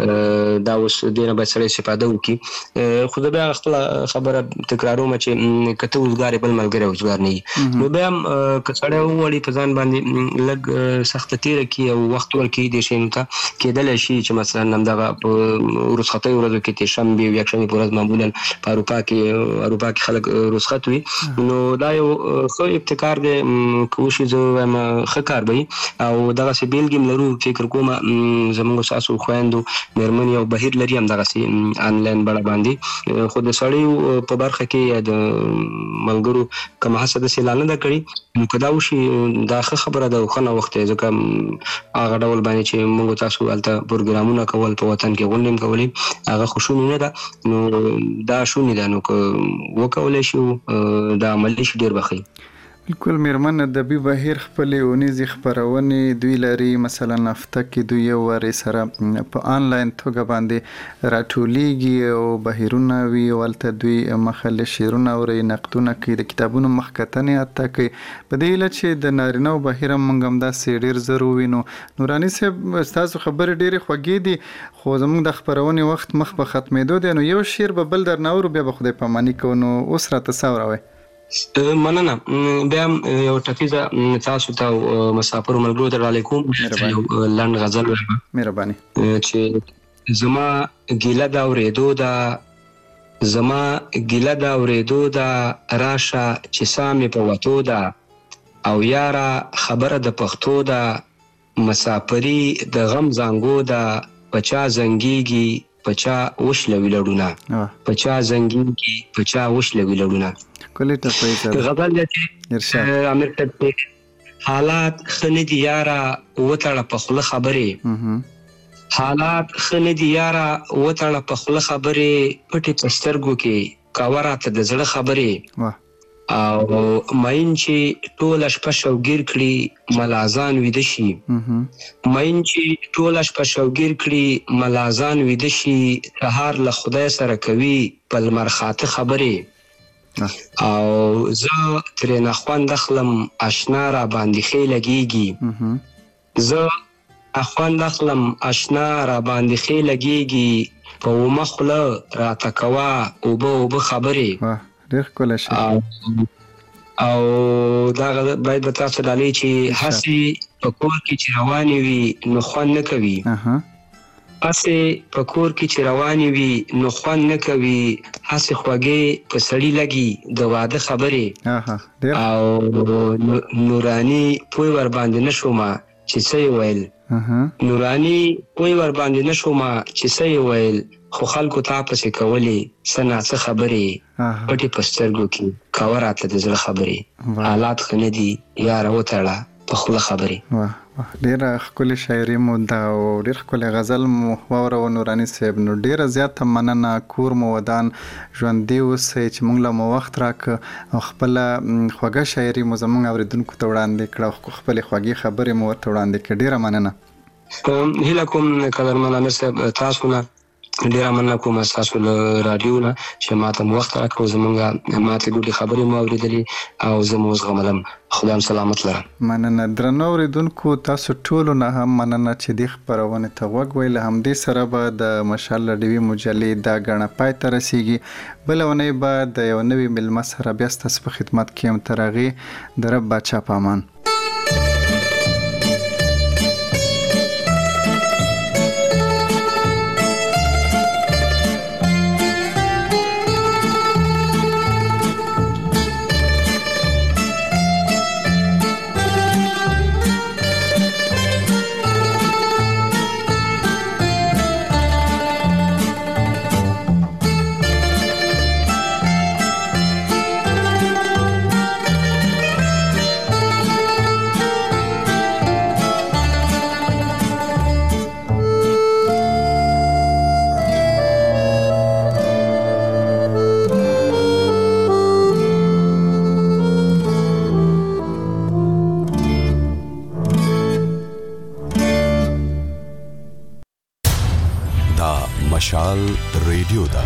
Speaker 2: دا اوس دې نه باید سړی استفاده وکړي خو زه بیا خپله خبره تکراروم چې که ته وزګار بل ملګری وزګار نه وي نو بیا هم که سړی وغواړي په ځان باندې لږ سخته تېره کړي او وخت ورکړي دې شیانو ته کېدلی شي چې مثلا همدغه په رخصتیو ورځو کې تېرشنبې او یکشنبې په ورځ معمولا په اروپا کې اروپا کې خلک رخصت وي نو دا یو ښه ابتکار دی که وشي زه وایم ښه کار به وي او دغسې بیلګې هم لرو فکر کوم زموږ ستاسو خویندو مېرمنې یو بهیر لري همدغسې آنلاین بڼه باندې خو د سړیو په برخه کې یا د ملګرو کومه هڅه داسې لا نه ده کړې نو که دا وشي دا ښه خبره ده او ښه نوښت دی ځکه هغه ډول باندې چې موږ تاسو هلته پروګرامونه کول په وطن کې غونډې هم کولې هغه خو شونې نه ده نو دا شونې ده نو که وکولی شو دا عملي شي ډېر به ښه.
Speaker 5: بالکل میرمن ادبي بهیر خپلې اونیزې خپرونې دوی لري مثلا هفته کې دوی یو وارې سره په آنلاین توګه باندې راټولیږي او بهیرونه وي او هلته دوی مخلې شعرونه اوري نقدونه کوي د کتابونو مخکتنې حتی کوي په دې هیله چې د نارینه او بهیر هم موږ همداسې ډېر زر ووینو. نوراني صاحب ستاسو خبرې ډېرې خوږې دي خو زموږ د خپرونې وخت مخ په ختمېدو دی نو یو شعر به بل درنه اورو بیا به خدای پاماني کوو نو اوس راته څه اوروئ؟
Speaker 2: مننه. بیا یو ټپیزه تاسو ته مسافرو ملګرو ته ډالۍ کوم یو لنډ غزل وایم
Speaker 5: مهرباني
Speaker 2: چې زما ګیله د اورېدو ده زما ګیله د اورېدو ده راشه چې سا مې په وتو ده او یاره خبره د پښتو ده مسافري د غم زانګو ده په چا زنګېږي په چا وشلوي لړونه په چا زنګېږي په چا وشلوي لړونه. غزل دی چې امیر ټپ حالات ښه نه دي یاره وتړه په خوله خبرې حالات ښه نه دي یاره وتړه په خوله خبرې پټې په سترګو کې کوه راته د زړه خبرې او ماین چې ټول شپه شوګیر کړي ملازان ویده شي ماین چې ټول شپه شوګیر کړي ملازان ویده شي سهار له خدای سره کوي په لمر خاطه خبرې او زه ترې نه خوند اخلم اشنا را باندې ښې لګېږي زه خوند اخلم اشنا را باندې ښې لګېږي په اومه خوله راته کوه اوبه اوبه خبرې
Speaker 5: ډېر ښکلی شي
Speaker 2: او دغه باید به تاسو ډالۍ چې هسې په کور کې چې روانې وي نو خوند نه کوي هسې په کور کې چې روانې وي نو خوند نه کوي هسې خوږې په سړي لګي د واده خبرې او نوراني پوی ور باندې نه شومه چې څه یې ویل نوراني پوی ور باندې نه شومه چې څه یې ویل خو خلکو تا پسې کولې څه ناڅه خبرې پټې په سترګو کې کوه راته د زړه خبرې حالات ښه نه دي یاره وتړه په خوله خبرې
Speaker 5: ډېره ښکلې شاعري مو ده او ډېر ښکلی غزل مو واورو نوراني صاحب نو ډېره زیاته مننه کور مو ودان ژوندي اوسئ چې موږ له مو وخت راکړه او خپله خوږه شاعري مو زموږ اورېدونکو ته وړاندې کړه او خپلې خوږې خبرې مو ورته وړاندې کړه ډېره مننه
Speaker 2: هیله کوم قدرمن امیر صاحب تاسو نه ډېره مننه کوم ستاسو له راډیو نه چې ما ته مو وخت راکړو زموږ ما ته ګوډې خبرې مو اورېدلې او زه مو زغملم خدای هم سلامت لره
Speaker 5: مننه درنو اورېدونکو تاسو ټولو نه هم مننه چې دې خپرونې ته غوږ وئ له همدې سره به د مشال ډیوي مجلې دا ګڼه پای ته رسیږي بله اونۍ به د یو نوي میلمه سره بیا ستاسو په خدمت کې یم تر هغې د رب باچا په امان
Speaker 4: مشال ریډیو دا